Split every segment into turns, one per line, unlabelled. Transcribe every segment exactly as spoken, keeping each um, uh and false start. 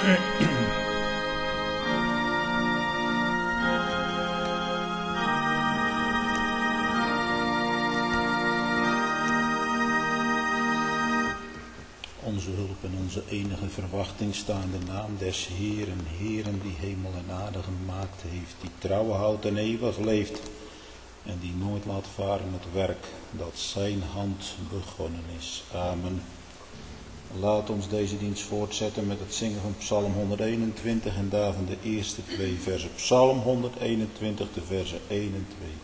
Onze hulp en onze enige verwachting staan de naam des Heeren, Heeren die hemel en aarde gemaakt heeft, die trouw houdt en eeuwig leeft en die nooit laat varen het werk dat zijn hand begonnen is. Amen. Laat ons deze dienst voortzetten met het zingen van Psalm honderdeenentwintig en daarvan de eerste twee versen. Psalm honderdeenentwintig, de versen één en twee.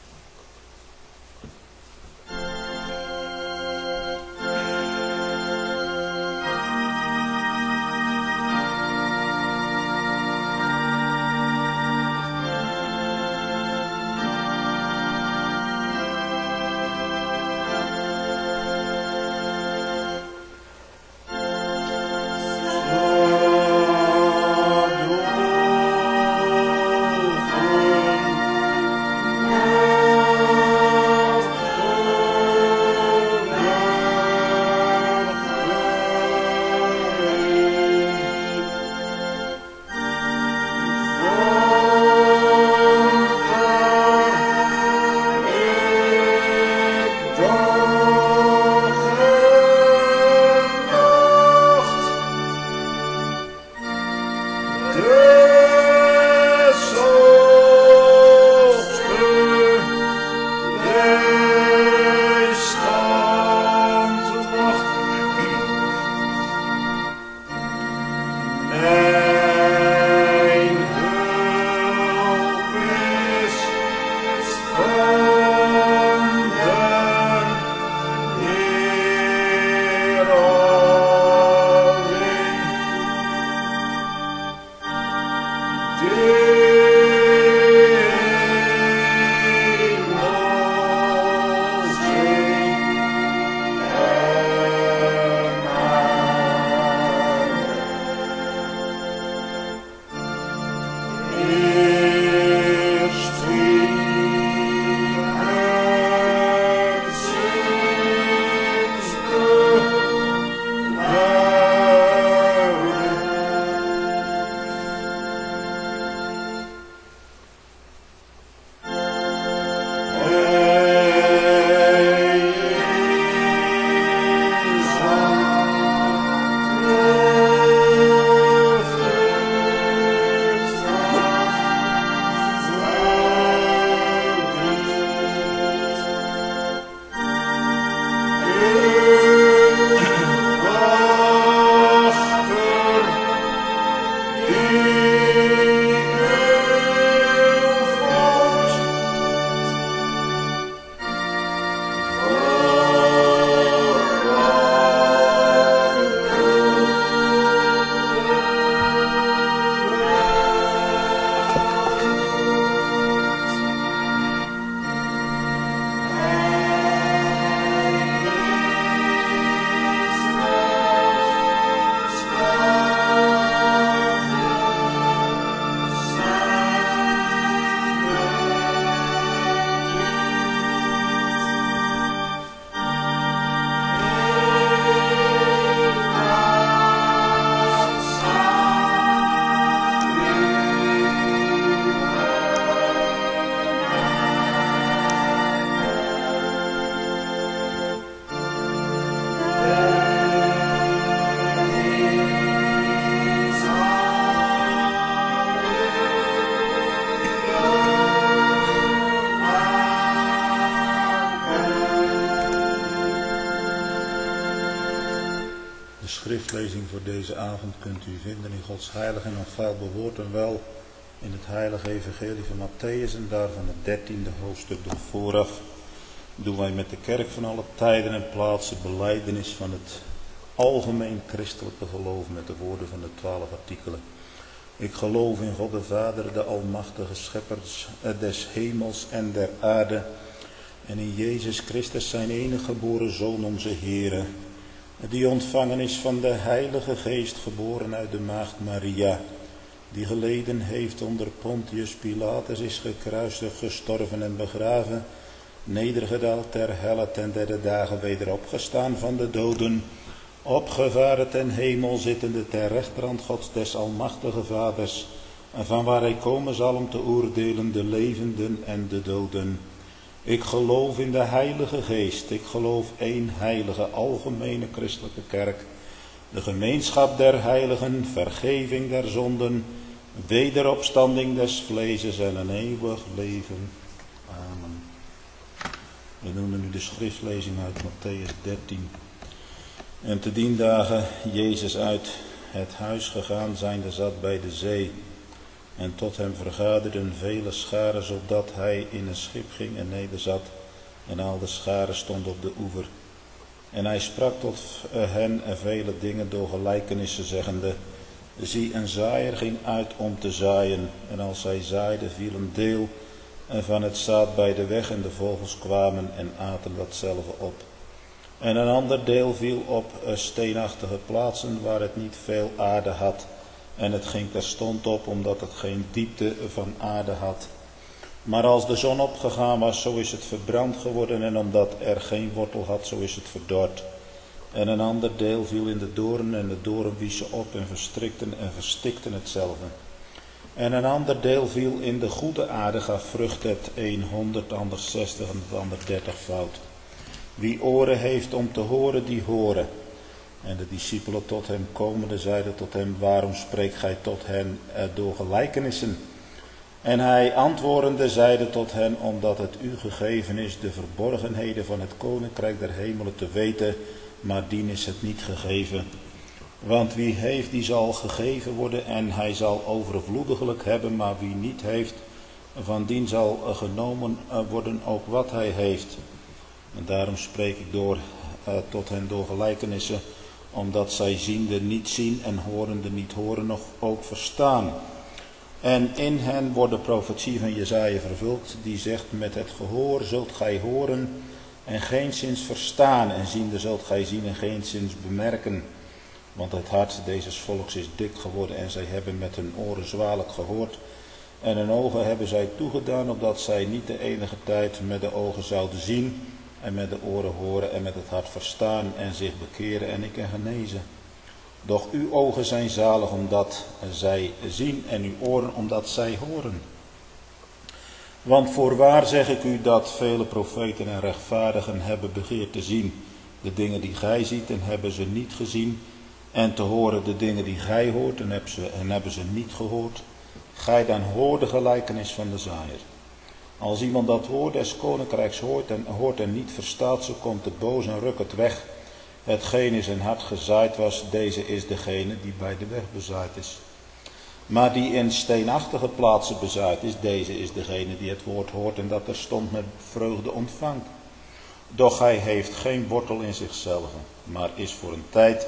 schriftlezing voor deze avond kunt u vinden in Gods heilig en onfeilbaar woord en wel in het heilige evangelie van Matthäus en daarvan het dertiende hoofdstuk. Door vooraf doen wij met de kerk van alle tijden en plaatsen belijdenis van het algemeen christelijke geloof met de woorden van de twaalf artikelen. Ik geloof in God de Vader, de almachtige schepper des hemels en der aarde, en in Jezus Christus zijn enige geboren Zoon, onze Heere, die ontvangen is van de Heilige Geest, geboren uit de maagd Maria, die geleden heeft onder Pontius Pilatus, is gekruisigd, gestorven en begraven, nedergedaald ter helle, ten derde dagen weder opgestaan van de doden, Opgevaren ten hemel zittende ter rechterhand Gods des almachtige Vaders, en van waar hij komen zal om te oordelen de levenden en de doden. Ik geloof in de Heilige Geest, ik geloof één heilige algemene christelijke kerk, de gemeenschap der heiligen, vergeving der zonden, wederopstanding des vleeses en een eeuwig leven. Amen. We doen nu de schriftlezing uit Mattheüs dertien. En te dien dagen Jezus uit het huis gegaan zijnde zat bij de zee. En tot hem vergaderden vele scharen, zodat hij in een schip ging en nederzat. En al de scharen stonden op de oever. En hij sprak tot hen vele dingen door gelijkenissen, zeggende: Zie, een zaaier ging uit om te zaaien. En als hij zaaide, viel een deel van het zaad bij de weg, en de vogels kwamen en aten datzelfde op. En een ander deel viel op steenachtige plaatsen, waar het niet veel aarde had. En het ging terstond op, omdat het geen diepte van aarde had. Maar als de zon opgegaan was, zo is het verbrand geworden, en omdat er geen wortel had, zo is het verdord. En een ander deel viel in de doorn, en de doorn wiezen op en verstrikten en verstikten hetzelfde. En een ander deel viel in de goede aarde, gaf vrucht, het een honderd, ander zestig en het ander dertigvoud. Wie oren heeft om te horen, die horen. En de discipelen tot hem komende zeiden tot hem: Waarom spreekt gij tot hen door gelijkenissen? En hij antwoordende zeide tot hen: Omdat het u gegeven is de verborgenheden van het koninkrijk der hemelen te weten, maar dien is het niet gegeven. Want wie heeft, die zal gegeven worden, en hij zal overvloediglijk hebben, maar wie niet heeft, van dien zal genomen worden ook wat hij heeft. En daarom spreek ik door, uh, tot hen door gelijkenissen, omdat zij ziende niet zien en horende niet horen, nog ook verstaan. En in hen wordt de profetie van Jesaja vervuld, die zegt: Met het gehoor zult gij horen en geenszins verstaan, en ziende zult gij zien en geenszins bemerken. Want het hart deze volks is dik geworden, en zij hebben met hun oren zwalijk gehoord, en hun ogen hebben zij toegedaan, opdat zij niet de enige tijd met de ogen zouden zien, en met de oren horen en met het hart verstaan en zich bekeren en ik en genezen. Doch uw ogen zijn zalig omdat zij zien, en uw oren omdat zij horen. Want voorwaar zeg ik u dat vele profeten en rechtvaardigen hebben begeerd te zien de dingen die gij ziet, en hebben ze niet gezien, en te horen de dingen die gij hoort, en hebben ze, en hebben ze niet gehoord. Gij dan hoort de gelijkenis van de zaaier. Als iemand dat woord des koninkrijks hoort en, hoort en niet verstaat, zo komt de boos en rukt het weg. Hetgeen in zijn hart gezaaid was, deze is degene die bij de weg bezaaid is. Maar die in steenachtige plaatsen bezaaid is, deze is degene die het woord hoort en dat terstond met vreugde ontvangt. Doch hij heeft geen wortel in zichzelf, maar is voor een tijd.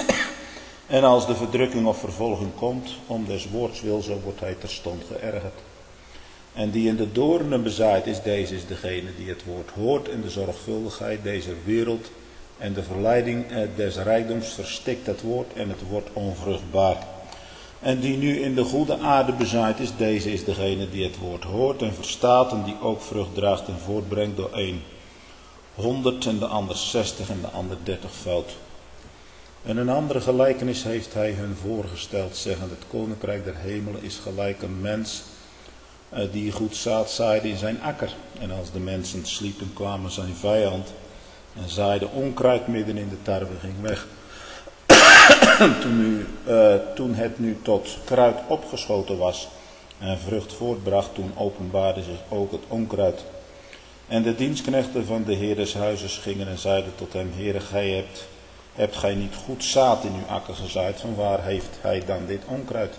En als de verdrukking of vervolging komt, om des woords wil, zo wordt hij terstond geërgerd. En die in de doornen bezaaid is, deze is degene die het woord hoort en de zorgvuldigheid deze wereld en de verleiding des rijkdoms verstikt het woord en het wordt onvruchtbaar. En die nu in de goede aarde bezaaid is, deze is degene die het woord hoort en verstaat en die ook vrucht draagt en voortbrengt door een honderd en de ander zestig en de ander dertigvoud. En een andere gelijkenis heeft hij hun voorgesteld, zeggend: Het koninkrijk der hemelen is gelijk een mens die goed zaad zaaide in zijn akker. En als de mensen sliepen, kwamen zijn vijand en zaaide onkruid midden in de tarwe, ging weg. toen, nu, uh, toen het nu tot kruid opgeschoten was en vrucht voortbracht, toen openbaarde zich ook het onkruid. En de dienstknechten van de heer des huizes gingen en zeiden tot hem: Heere, gij hebt, hebt gij niet goed zaad in uw akker gezaaid? Vanwaar heeft hij dan dit onkruid?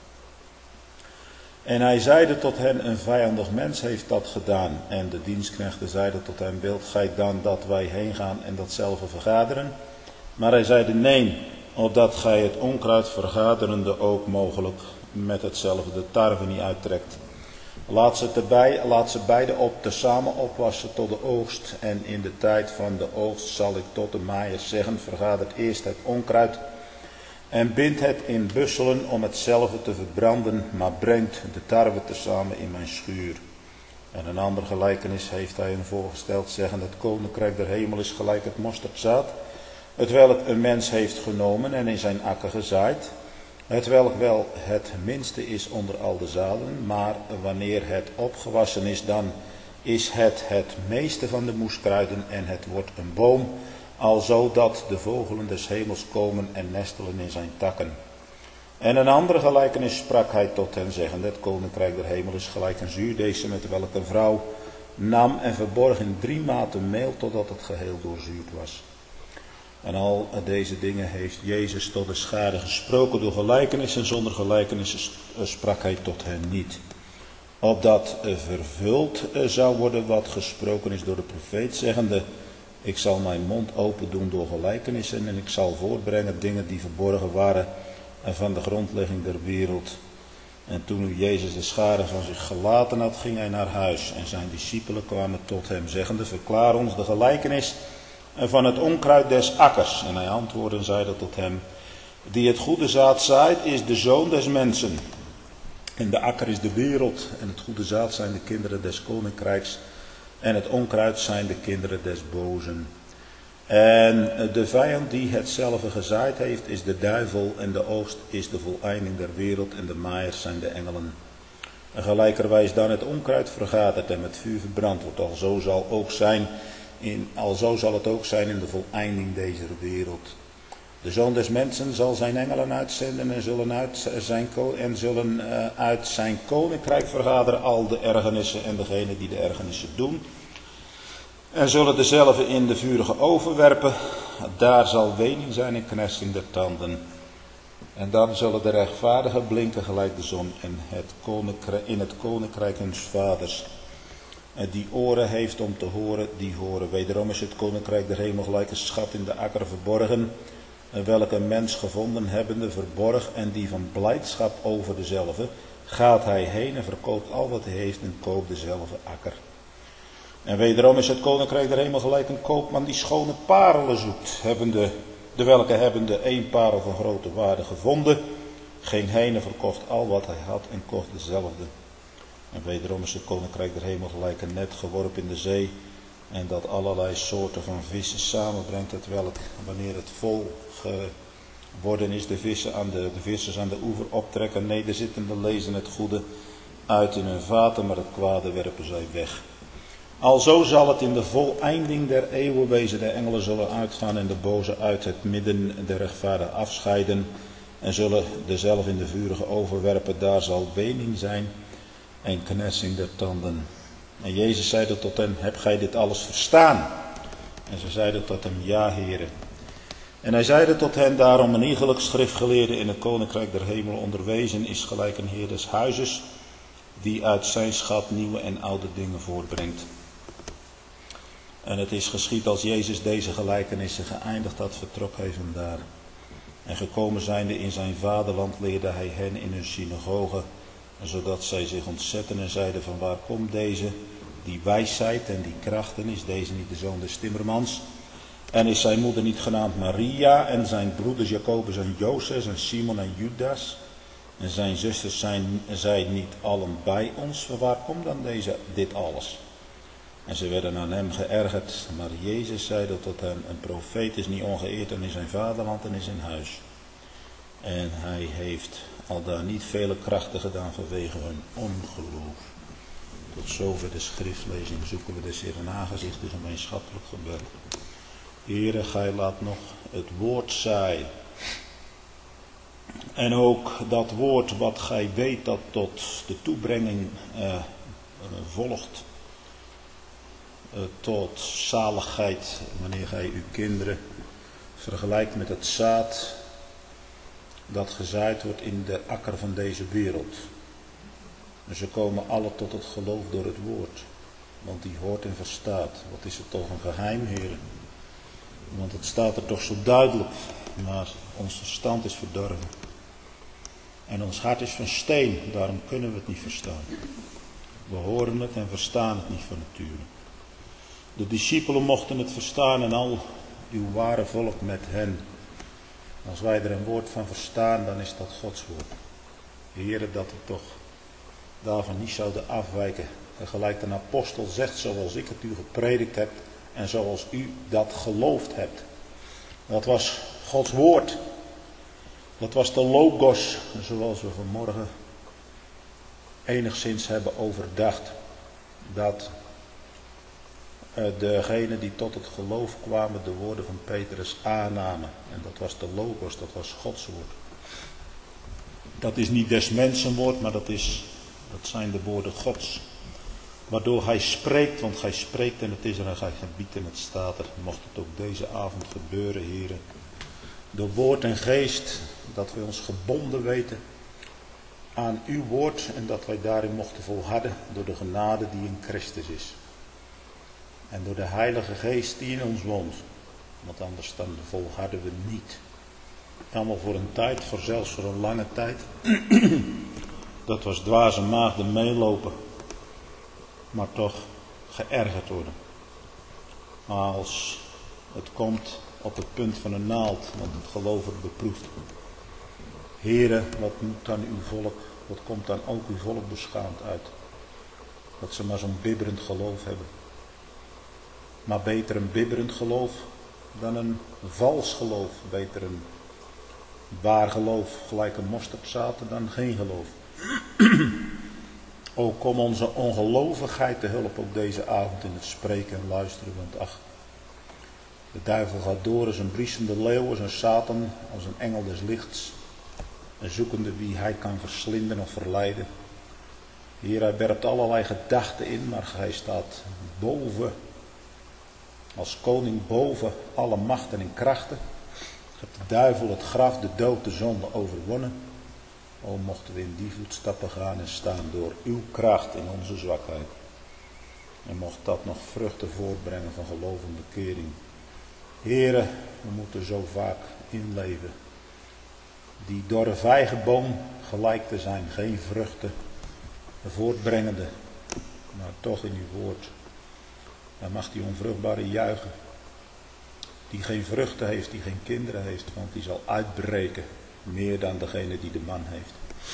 En hij zeide tot hen: Een vijandig mens heeft dat gedaan. En de dienstknechten zeiden tot hem: Wilt gij dan dat wij heen gaan en datzelfde vergaderen? Maar hij zeide: Nee, opdat gij het onkruid vergaderende ook mogelijk met hetzelfde de tarwe niet uittrekt. Laat ze, erbij, laat ze beide op tezamen opwassen tot de oogst. En in de tijd van de oogst zal ik tot de maaiers zeggen: Vergadert eerst het onkruid en bindt het in busselen om hetzelfde te verbranden, maar brengt de tarwe tezamen in mijn schuur. En een ander gelijkenis heeft hij hem voorgesteld, zeggend: Het koninkrijk der hemel is gelijk het mosterdzaad, hetwelk een mens heeft genomen en in zijn akker gezaaid, hetwelk wel het minste is onder al de zaden, maar wanneer het opgewassen is, dan is het het meeste van de moeskruiden en het wordt een boom, alzo dat de vogelen des hemels komen en nestelen in zijn takken. En een andere gelijkenis sprak hij tot hen, zeggende: het koninkrijk der hemel is gelijk een zuurdesem, met welke een vrouw nam en verborg in drie maten meel, totdat het geheel doorzuurd was. En al deze dingen heeft Jezus tot de schade gesproken door gelijkenissen, zonder gelijkenissen sprak hij tot hen niet. Opdat vervuld zou worden wat gesproken is door de profeet, zeggende: ik zal mijn mond open doen door gelijkenissen en ik zal voortbrengen dingen die verborgen waren van de grondlegging der wereld. En toen nu Jezus de schade van zich gelaten had, ging hij naar huis. En zijn discipelen kwamen tot hem, zeggende: verklaar ons de gelijkenis van het onkruid des akkers. En hij antwoordde en zeide tot hem: die het goede zaad zaait, is de zoon des mensen. En de akker is de wereld, en het goede zaad zijn de kinderen des koninkrijks, en het onkruid zijn de kinderen des bozen. En de vijand die hetzelfde gezaaid heeft, is de duivel, en de oogst is de voleinding der wereld, en de maaiers zijn de engelen. En gelijkerwijs dan het onkruid vergadert en met vuur verbrand wordt, alzo zal, ook zijn in, alzo zal het ook zijn in de voleinding deze wereld. De zoon des mensen zal zijn engelen uitzenden en zullen uit zijn, en zullen uh, uit zijn koninkrijk vergaderen al de ergernissen en degenen die de ergernissen doen. En zullen dezelfde in de vurige oven werpen. Daar zal wening zijn en knetsing der tanden. En dan zullen de rechtvaardigen blinken gelijk de zon in het koninkrijk, in het koninkrijk huns vaders. En die oren heeft om te horen, die horen. Wederom is het koninkrijk der hemel gelijk een schat in de akker verborgen, welke een mens gevonden hebbende verborg, en die van blijdschap over dezelfde gaat hij heen en verkoopt al wat hij heeft en koopt dezelfde akker. En wederom is het koninkrijk der hemel gelijk een koopman die schone parelen zoekt, hebbende, de welke hebbende één parel van grote waarde gevonden, ging heen en verkocht al wat hij had en kocht dezelfde. En wederom is het koninkrijk der hemel gelijk een net geworpen in de zee, en dat allerlei soorten van vissen samenbrengt, het welk, wanneer het vol geworden is, de, vissen aan de, de vissers aan de oever optrekken, nederzittende lezen het goede uit in hun vaten, maar het kwade werpen zij weg. Alzo zal het in de voleinding der eeuwen wezen. De engelen zullen uitgaan en de boze uit het midden der rechtvaardigen afscheiden en zullen dezelfde in de vurige oven werpen. Daar zal wening zijn en knetsing der tanden. En Jezus zeide tot hen: heb gij dit alles verstaan? En ze zeiden tot hem: ja, Heere. En hij zeide tot hen: daarom een iegelijk schriftgeleerde in het koninkrijk der hemel onderwezen is gelijk een heer des huizes, die uit zijn schat nieuwe en oude dingen voortbrengt. En het is geschied als Jezus deze gelijkenissen geëindigd had, vertrok hij vandaar. En gekomen zijnde in zijn vaderland leerde hij hen in hun synagoge, zodat zij zich ontzetten en zeiden: van waar komt deze, die wijsheid en die krachten? Is deze niet de zoon des timmermans? En is zijn moeder niet genaamd Maria, en zijn broeders Jacobus en Jozef en Simon en Judas? En zijn zusters zijn zij niet allen bij ons? Van waar komt dan deze dit alles? En ze werden aan hem geërgerd, maar Jezus zeide tot hen: een profeet is niet ongeëerd en in zijn vaderland en in zijn huis. En hij heeft aldaar niet vele krachten gedaan vanwege hun ongeloof. Tot zover de schriftlezing. Zoeken we des Heeren aangezicht, dus een gemeenschappelijk gebed. Heere, gij laat nog het woord zaaien. En ook dat woord wat gij weet dat tot de toebrenging uh, uh, volgt. Uh, tot zaligheid, wanneer gij uw kinderen vergelijkt met het zaad dat gezaaid wordt in de akker van deze wereld. En ze komen alle tot het geloof door het woord. Want die hoort en verstaat. Wat is het toch een geheim, heren? Want het staat er toch zo duidelijk. Maar ons verstand is verdorven. En ons hart is van steen. Daarom kunnen we het niet verstaan. We horen het en verstaan het niet van nature. De discipelen mochten het verstaan en al uw ware volk met hen. Als wij er een woord van verstaan, dan is dat Gods woord. Heere, dat we toch daarvan niet zouden afwijken. En gelijk een apostel zegt, zoals ik het u gepredikt heb en zoals u dat geloofd hebt. Dat was Gods woord. Dat was de logos, zoals we vanmorgen enigszins hebben overdacht. Dat degenen die tot het geloof kwamen de woorden van Petrus aannamen. En dat was de logos, dat was Gods woord. Dat is niet des mensen woord, maar dat, is, dat zijn de woorden Gods. Waardoor hij spreekt, want hij spreekt en het is er en hij gebiedt en het staat er. Mocht het ook deze avond gebeuren, heren. Door woord en geest, dat wij ons gebonden weten aan uw woord. En dat wij daarin mochten volharden door de genade die in Christus is. En door de Heilige Geest die in ons woont. Want anders dan volharden we niet. Dan wel voor een tijd, voor zelfs voor een lange tijd. Dat was dwaze maagden meelopen. Maar toch geërgerd worden. Maar als het komt op het punt van een naald, want het geloof wordt beproefd. Here, wat moet dan uw volk, wat komt dan ook uw volk beschaamd uit? Dat ze maar zo'n bibberend geloof hebben. Maar beter een bibberend geloof dan een vals geloof. Beter een waar geloof gelijk een mosterdzaad dan geen geloof. O, kom onze ongelovigheid te hulp op deze avond in het spreken en luisteren. Want ach, de duivel gaat door als een briesende leeuw, als een Satan, als een engel des lichts. En zoekende wie hij kan verslinden of verleiden. Hier, hij werpt allerlei gedachten in, maar hij staat boven, als koning boven alle machten en krachten. Heeft de duivel, het graf, de dood, de zonde overwonnen. O, mochten we in die voetstappen gaan en staan door uw kracht in onze zwakheid. En mocht dat nog vruchten voortbrengen van geloof en bekering. Here, we moeten zo vaak inleven. Die dorre vijgenboom gelijk te zijn, geen vruchten voortbrengende, maar toch in uw woord. Dan mag die onvruchtbare juichen, die geen vruchten heeft, die geen kinderen heeft, want die zal uitbreken, meer dan degene die de man heeft.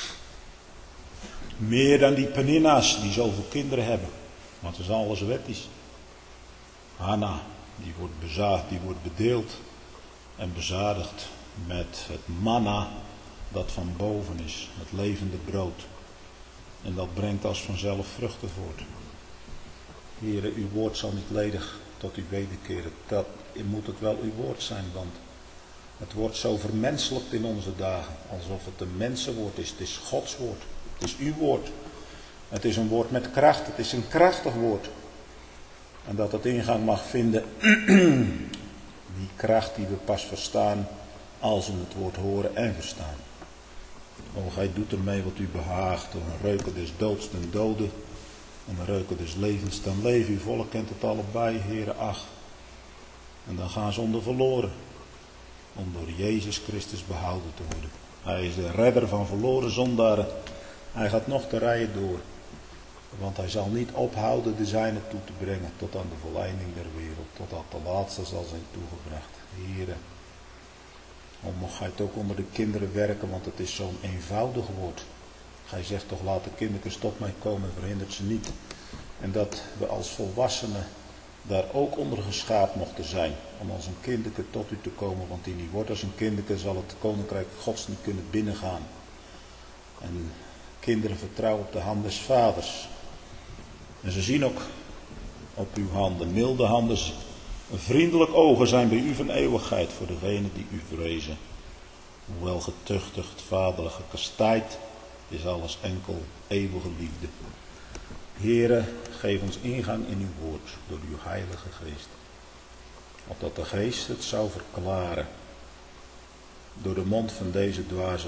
Meer dan die Penina's die zoveel kinderen hebben, want het is alles wettisch. Hanna, die wordt bezadigd, die wordt bedeeld en bezadigd met het manna dat van boven is, het levende brood. En dat brengt als vanzelf vruchten voort. Heere, uw woord zal niet ledig tot u wederkeren. Dat moet het wel uw woord zijn, want het wordt zo vermenselijkt in onze dagen. Alsof het een mensenwoord is. Het is Gods woord. Het is uw woord. Het is een woord met kracht. Het is een krachtig woord. En dat het ingang mag vinden. Die kracht die we pas verstaan als we het woord horen en verstaan. O, gij doet ermee wat u behaagt. Door een reuken des doods ten dode. En een reuken des levens ten leven. Uw volk kent het allebei, Heere, ach. En dan gaan ze onder verloren. Om door Jezus Christus behouden te worden. Hij is de redder van verloren zondaren. Hij gaat nog de rijen door. Want hij zal niet ophouden de zijne toe te brengen tot aan de volleinding der wereld. Totdat de laatste zal zijn toegebracht. Heere, o, mocht gij het ook onder de kinderen werken, want het is zo'n eenvoudig woord. Gij zegt toch, laat de kindertjes tot mij komen en verhindert ze niet. En dat we als volwassenen daar ook onder geschaapt mochten zijn. Om als een kinderke tot u te komen, want die niet wordt als een kinderke zal het koninkrijk Gods niet kunnen binnengaan. En kinderen vertrouwen op de hand des vaders. En ze zien ook op uw handen, milde handen, vriendelijk ogen zijn bij u van eeuwigheid voor degenen die u vrezen. Hoewel getuchtigd, vaderlijk gekastijdt, is alles enkel eeuwige liefde. Heere, geef ons ingang in uw woord door uw heilige geest. Opdat de geest het zou verklaren door de mond van deze dwaze.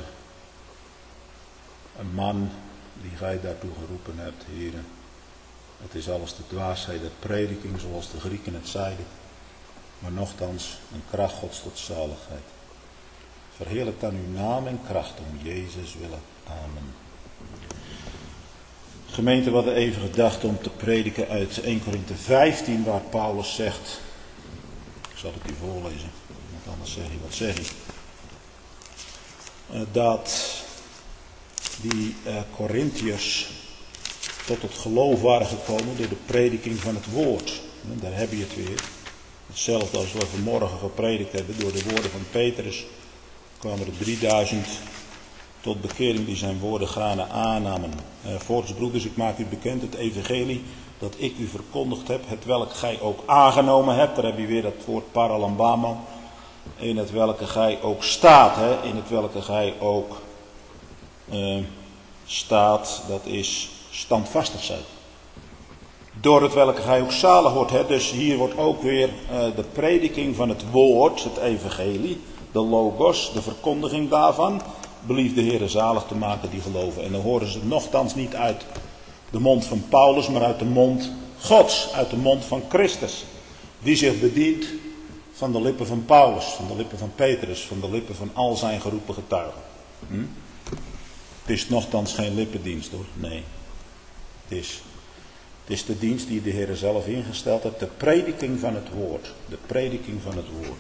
Een man die gij daartoe geroepen hebt, Heere. Het is alles de dwaasheid der prediking, zoals de Grieken het zeiden. Maar nochtans een kracht Gods tot zaligheid. Verheerlijk dan uw naam en kracht om Jezus willen. Amen. Gemeente, we hadden even gedacht om te prediken uit Eerste Korinthe vijftien, waar Paulus zegt, ik zal het u voorlezen, want anders zeg je, wat zeg je? Uh, dat die uh, Korintiërs tot het geloof waren gekomen door de prediking van het woord. En daar heb je het weer. hetzelfde als we vanmorgen gepredikt hebben door de woorden van Petrus, kwamen er drieduizend tot bekering die zijn woorden graag aannamen. Uh, Voorts broeders, ik maak u bekend het evangelie dat ik u verkondigd heb, het welk gij ook aangenomen hebt. Daar heb je weer dat woord paralambano. In het welke gij ook staat, hè? In het welke gij ook uh, staat, dat is standvastig zijn. Door het welke gij ook zalig wordt. Hè? Dus hier wordt ook weer uh, de prediking van het woord, het evangelie, de logos, de verkondiging daarvan, belief de Heere zalig te maken die geloven. En dan horen ze nochtans niet uit de mond van Paulus, maar uit de mond Gods, uit de mond van Christus. Die zich bedient van de lippen van Paulus, van de lippen van Petrus, van de lippen van al zijn geroepen getuigen. Hm? Het is nochtans geen lippendienst hoor, nee. Het is, het is de dienst die de Heer zelf ingesteld heeft, de prediking van het woord. De prediking van het woord.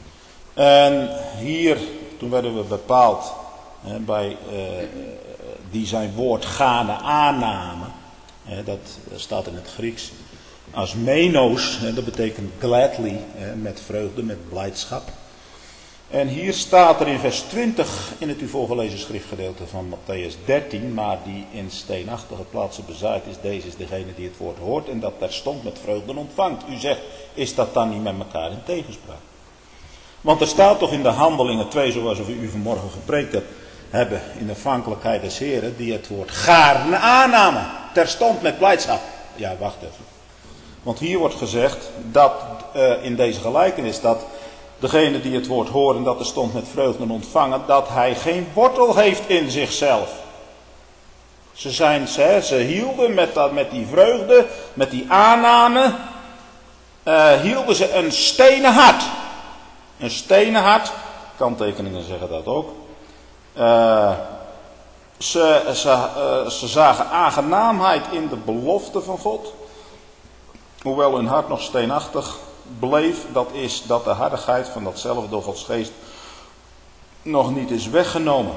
En hier, toen werden we bepaald hè, bij uh, die zijn woord gaande aannamen. Hè, dat staat in het Grieks. Asmenos, hè, dat betekent gladly, hè, met vreugde, met blijdschap. En hier staat er in vers twintig in het u voorgelezen schriftgedeelte van Matthäus dertien, maar die in steenachtige plaatsen bezaaid is, deze is degene die het woord hoort en dat terstond met vreugde ontvangt. U zegt, is dat dan niet met elkaar in tegenspraak? Want er staat toch in de Handelingen twee, zoals we u vanmorgen gepreekt hebt, hebben in de afhankelijkheid des Heren, die het woord gaarne aannamen, terstond met blijdschap. Ja, wacht even. Want hier wordt gezegd dat uh, in deze gelijkenis dat degene die het woord horen, dat er stond met vreugde ontvangen, dat hij geen wortel heeft in zichzelf. Ze, zijn, ze, ze hielden met, dat, met die vreugde, met die aanname, uh, hielden ze een stenen hart. Een stenen hart, kanttekeningen zeggen dat ook. Uh, ze, ze, uh, ze zagen aangenaamheid in de belofte van God. Hoewel hun hart nog steenachtig bleef, dat is dat de hardigheid van datzelfde door Gods geest nog niet is weggenomen.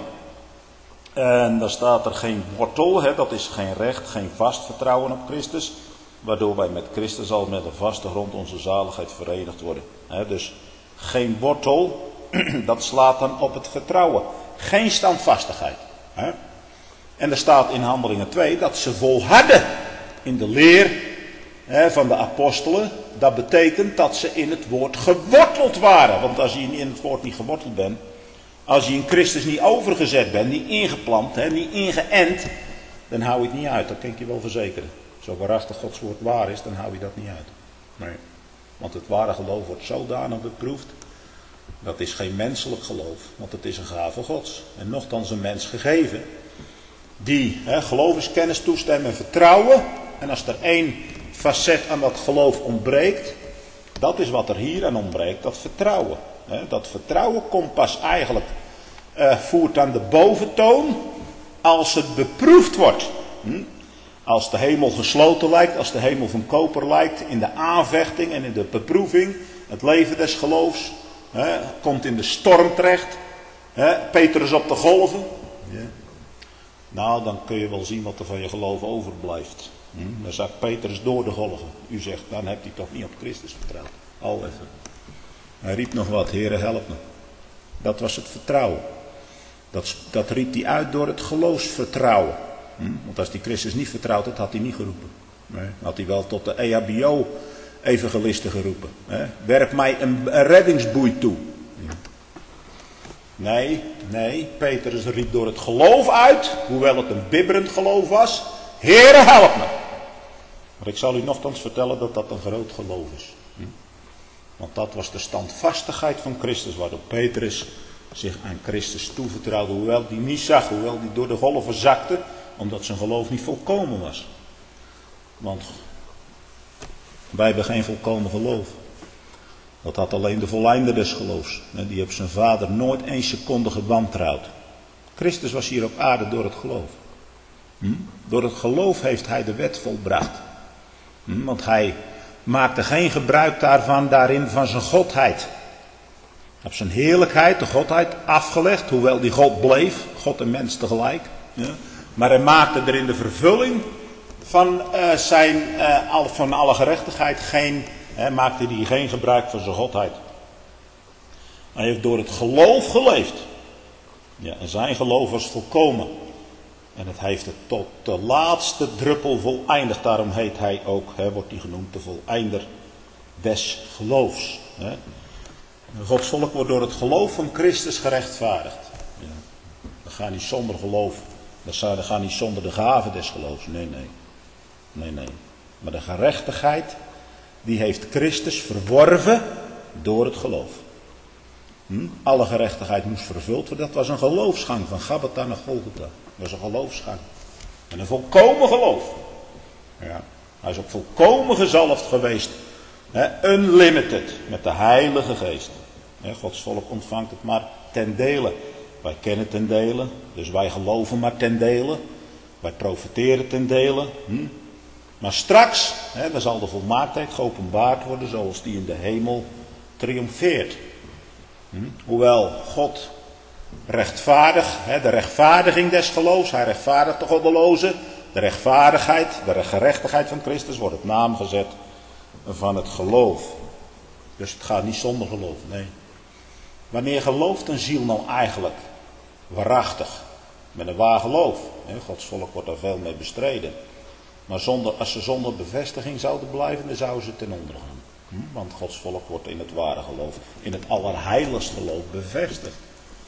En daar staat er geen wortel, hè, dat is geen recht, geen vast vertrouwen op Christus. Waardoor wij met Christus al met een vaste grond onze zaligheid verenigd worden. Hè, dus geen wortel, dat slaat dan op het vertrouwen. Geen standvastigheid. Hè. En er staat in Handelingen twee dat ze volharden in de leer hè, van de apostelen. Dat betekent dat ze in het woord geworteld waren. Want als je in het woord niet geworteld bent, als je in Christus niet overgezet bent, niet ingeplant, hè, niet ingeënt, dan hou je het niet uit. Dat kan ik je wel verzekeren. Zo waarachtig Gods woord waar is, dan hou je dat niet uit. Nee. Want het ware geloof wordt zodanig beproefd. Dat is geen menselijk geloof, want het is een gave Gods. En nochtans een mens gegeven. Die hè, geloof is kennis, toestemmen en vertrouwen. En als er één facet aan dat geloof ontbreekt, dat is wat er hier aan ontbreekt, dat vertrouwen. Hè, dat vertrouwen komt pas eigenlijk, uh, voert aan de boventoon als het beproefd wordt. Hm? Als de hemel gesloten lijkt, als de hemel van koper lijkt, in de aanvechting en in de beproeving, het leven des geloofs, hè, komt in de storm terecht. Hè, Petrus op de golven. Ja. Nou, dan kun je wel zien wat er van je geloof overblijft. Hm? Dan zakt Petrus door de golven. U zegt, dan hebt hij toch niet op Christus vertrouwd. Al even. Hij riep nog wat, Heere, help me. Dat was het vertrouwen. Dat, dat riep hij uit door het geloofsvertrouwen. Hm? Want als hij Christus niet vertrouwd had, had hij niet geroepen. Nee, had hij wel tot de E H B O-evangelisten geroepen. Hè? Werp mij een, een reddingsboei toe. Ja. Nee, nee, Petrus riep door het geloof uit, hoewel het een bibberend geloof was. Heere, help me. Maar ik zal u nogthans vertellen dat dat een groot geloof is. Hm? Want dat was de standvastigheid van Christus, waardoor Petrus zich aan Christus toevertrouwde, hoewel die niet zag, hoewel die door de golven zakte, omdat zijn geloof niet volkomen was. Want wij hebben geen volkomen geloof. Dat had alleen de volleinder des geloofs. Die heeft zijn vader nooit één seconde gewantrouwd. Christus was hier op aarde door het geloof. Hm? Door het geloof heeft hij de wet volbracht. Hm? Want hij maakte geen gebruik daarvan, daarin van zijn godheid. Hij heeft zijn heerlijkheid, de godheid, afgelegd, hoewel die God bleef, God en mens tegelijk. Ja? Maar hij maakte er in de vervulling van, uh, zijn, uh, van alle gerechtigheid geen hè, maakte hij geen gebruik van zijn godheid. Hij heeft door het geloof geleefd. Ja, en zijn geloof was volkomen. En het heeft het tot de laatste druppel voleindigd. Daarom heet hij ook, hè, wordt hij genoemd, de voleinder des geloofs. Hè. Gods volk wordt door het geloof van Christus gerechtvaardigd. Ja. Dat gaat niet zonder geloof. Dat gaat niet zonder de gave des geloofs. Nee, nee. Nee, nee. Maar de gerechtigheid, die heeft Christus verworven door het geloof. Hm? Alle gerechtigheid moest vervuld worden. Dat was een geloofsgang van Gabbatha naar Golgotha. Dat was een geloofsgang. En een volkomen geloof. Ja. Hij is ook volkomen gezalfd geweest. He, unlimited. Met de Heilige Geest. He, Gods volk ontvangt het maar ten dele. Wij kennen ten dele. Dus wij geloven maar ten dele. Wij profiteren ten dele. Hm? Maar straks, he, dan zal de volmaaktheid geopenbaard worden zoals die in de hemel triomfeert. Hm? Hoewel God rechtvaardig, he, de rechtvaardiging des geloofs, hij rechtvaardigt de goddelozen. De rechtvaardigheid, de gerechtigheid van Christus wordt op naam gezet van het geloof. Dus het gaat niet zonder geloof, nee. Wanneer gelooft een ziel nou eigenlijk waarachtig? Met een waar geloof. He, Gods volk wordt daar veel mee bestreden. Maar zonder, als ze zonder bevestiging zouden blijven, dan zouden ze ten onder gaan. Hm? Want Gods volk wordt in het ware geloof, in het allerheiligst geloof bevestigd.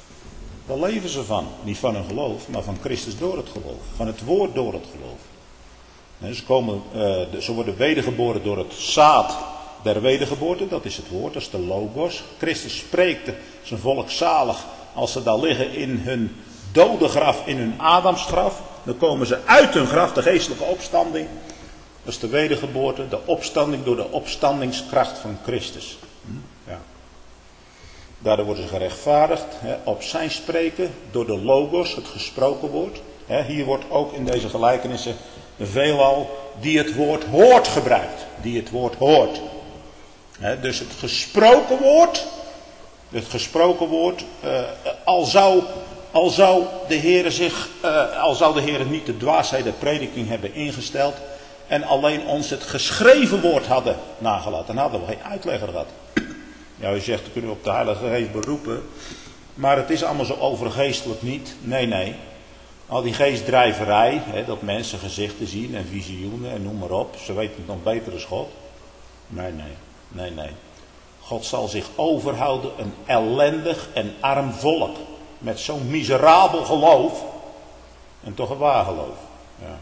Daar leven ze van. Niet van hun geloof, maar van Christus door het geloof. Van het woord door het geloof. He, ze, komen, uh, ze worden wedergeboren door het zaad der wedergeboorte. Dat is het woord, dat is de logos. Christus spreekt zijn volk zalig als ze daar liggen in hun dode graf, in hun Adamsgraf. Dan komen ze uit hun graf, de geestelijke opstanding. Dat is de wedergeboorte, de opstanding door de opstandingskracht van Christus. Ja. Daardoor worden ze gerechtvaardigd, hè, op zijn spreken, door de logos, het gesproken woord. Hè, hier wordt ook in deze gelijkenissen veelal die het woord hoort gebruikt. Die het woord hoort. Hè, dus het gesproken woord, het gesproken woord, uh, al zou... Al zou de Heer zich, uh, al zou de Heer niet de dwaasheid der prediking hebben ingesteld en alleen ons het geschreven woord hadden nagelaten, dan hadden we geen uitlegger gehad. Ja, u zegt, dan kunnen we op de Heilige Geest beroepen, maar het is allemaal zo overgeestelijk niet. Nee, nee. Al die geestdrijverij, hè, dat mensen gezichten zien en visioenen en noem maar op, ze weten het nog beter dan God. Nee, nee, nee, nee. God zal zich overhouden een ellendig en arm volk. Met zo'n miserabel geloof. En toch een waar geloof. Ja.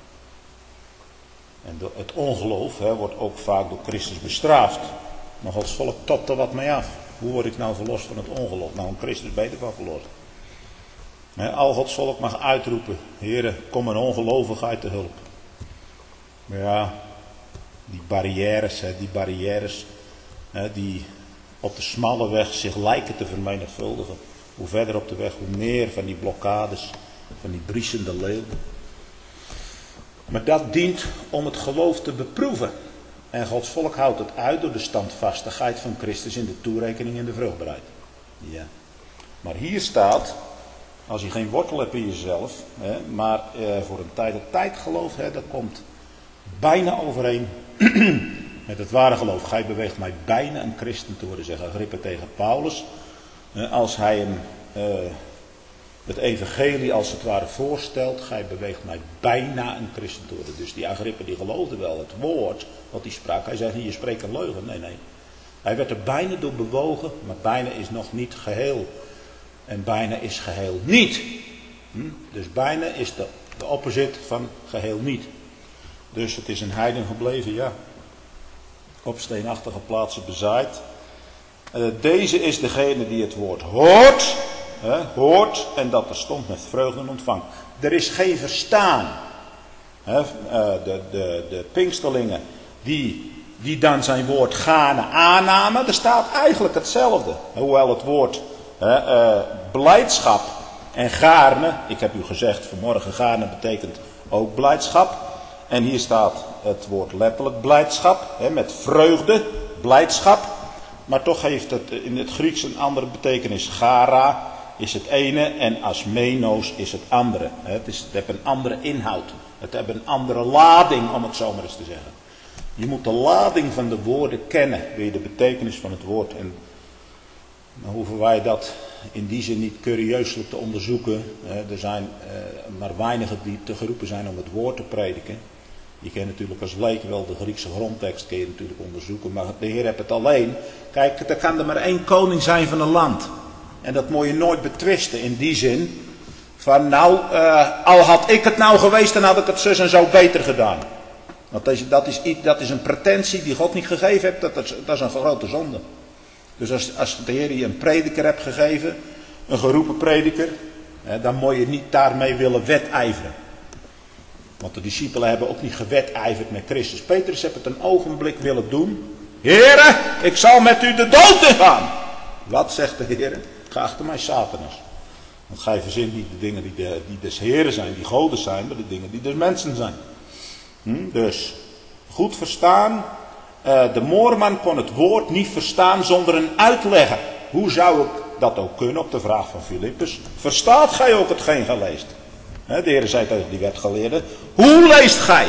En het ongeloof hè, wordt ook vaak door Christus bestraft. Maar Gods volk topt er wat mee af. Hoe word ik nou verlost van het ongeloof? Nou, een Christus beter van verlost. He, al Gods volk mag uitroepen. Heere, kom een ongelovigheid te hulp. Maar ja, die barrières, hè, die barrières. Hè, die op de smalle weg zich lijken te vermenigvuldigen. Hoe verder op de weg, hoe meer van die blokkades, van die briesende leeuw. Maar dat dient om het geloof te beproeven. En Gods volk houdt het uit door de standvastigheid van Christus in de toerekening en de vruchtbaarheid. Ja. Maar hier staat, als je geen wortel hebt in jezelf, hè, maar eh, voor een tijd het tijdgeloof, hè, dat komt bijna overeen met het ware geloof. Gij beweegt mij bijna een christen te worden, zegt Agrippa tegen Paulus. Als hij hem uh, het evangelie als het ware voorstelt, gij beweegt mij bijna een christen te worden. Dus die Agrippa die geloofde wel het woord wat hij sprak. Hij zei niet, je spreekt een leugen. Nee, nee. Hij werd er bijna door bewogen, maar bijna is nog niet geheel. En bijna is geheel niet. Hm? Dus bijna is de, de opposite van geheel niet. Dus het is een heiden gebleven, ja. Op steenachtige plaatsen bezaaid. Uh, deze is degene die het woord hoort, hè, hoort en dat er stond met vreugde ontvangt. Er is geen verstaan. Hè, uh, de, de, de Pinksterlingen die, die dan zijn woord gane aannamen, er staat eigenlijk hetzelfde. Hoewel het woord hè, uh, blijdschap en gaarne, ik heb u gezegd vanmorgen gaarne betekent ook blijdschap. En hier staat het woord letterlijk blijdschap, hè, met vreugde, blijdschap. Maar toch heeft het in het Grieks een andere betekenis. Gara is het ene en asmenos is het andere. Het, is, het heeft een andere inhoud. Het heeft een andere lading, om het zo maar eens te zeggen. Je moet de lading van de woorden kennen, wil je de betekenis van het woord. En dan hoeven wij dat in die zin niet curieuselijk te onderzoeken. Er zijn maar weinigen die te geroepen zijn om het woord te prediken. Je kent natuurlijk als leek wel de Griekse grondtekst, kun je natuurlijk onderzoeken. Maar de Heer heeft het alleen. Kijk, er kan er maar één koning zijn van een land. En dat moet je nooit betwisten in die zin. Van nou, uh, al had ik het nou geweest, dan had ik het zus en zo beter gedaan. Want dat is, dat is, dat is een pretentie die God niet gegeven heeft. Dat is, dat is een grote zonde. Dus als, als de Heer je een prediker hebt gegeven, een geroepen prediker, hè, dan moet je niet daarmee willen wedijveren. Want de discipelen hebben ook niet gewedijverd met Christus. Petrus heeft het een ogenblik willen doen. Heere, ik zal met u de dood ingaan. Wat zegt de Heer? Ga achter mij, Satanas. Want gij verzint niet de dingen die, de, die des Heren zijn, die goden zijn, maar de dingen die des mensen zijn. Hm? Dus, goed verstaan. Uh, de moorman kon het woord niet verstaan zonder een uitlegger. Hoe zou ik dat ook kunnen op de vraag van Filippus? Verstaat gij ook hetgeen gij leest? He, de Heer zei tegen die wetgeleerde, hoe leest gij?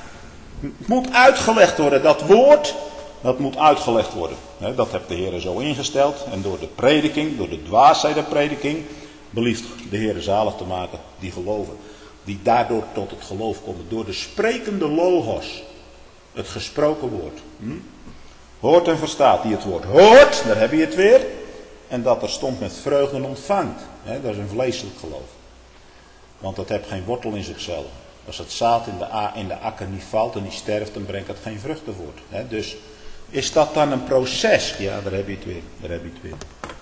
Het moet uitgelegd worden, dat woord, dat moet uitgelegd worden. He, dat heeft de Heer zo ingesteld. En door de prediking, door de dwaasheid der prediking, belieft de Heer zalig te maken die geloven. Die daardoor tot het geloof komen. Door de sprekende logos. Het gesproken woord. Hm? Hoort en verstaat. Die het woord hoort, daar heb je het weer. En dat er stond met vreugde ontvangt. He, dat is een vleeselijk geloof. Want dat heeft geen wortel in zichzelf. Als het zaad in de, a, in de akker niet valt en niet sterft, dan brengt het geen vruchten voort. He, dus is dat dan een proces? Ja, daar heb je het weer. Daar heb je het weer.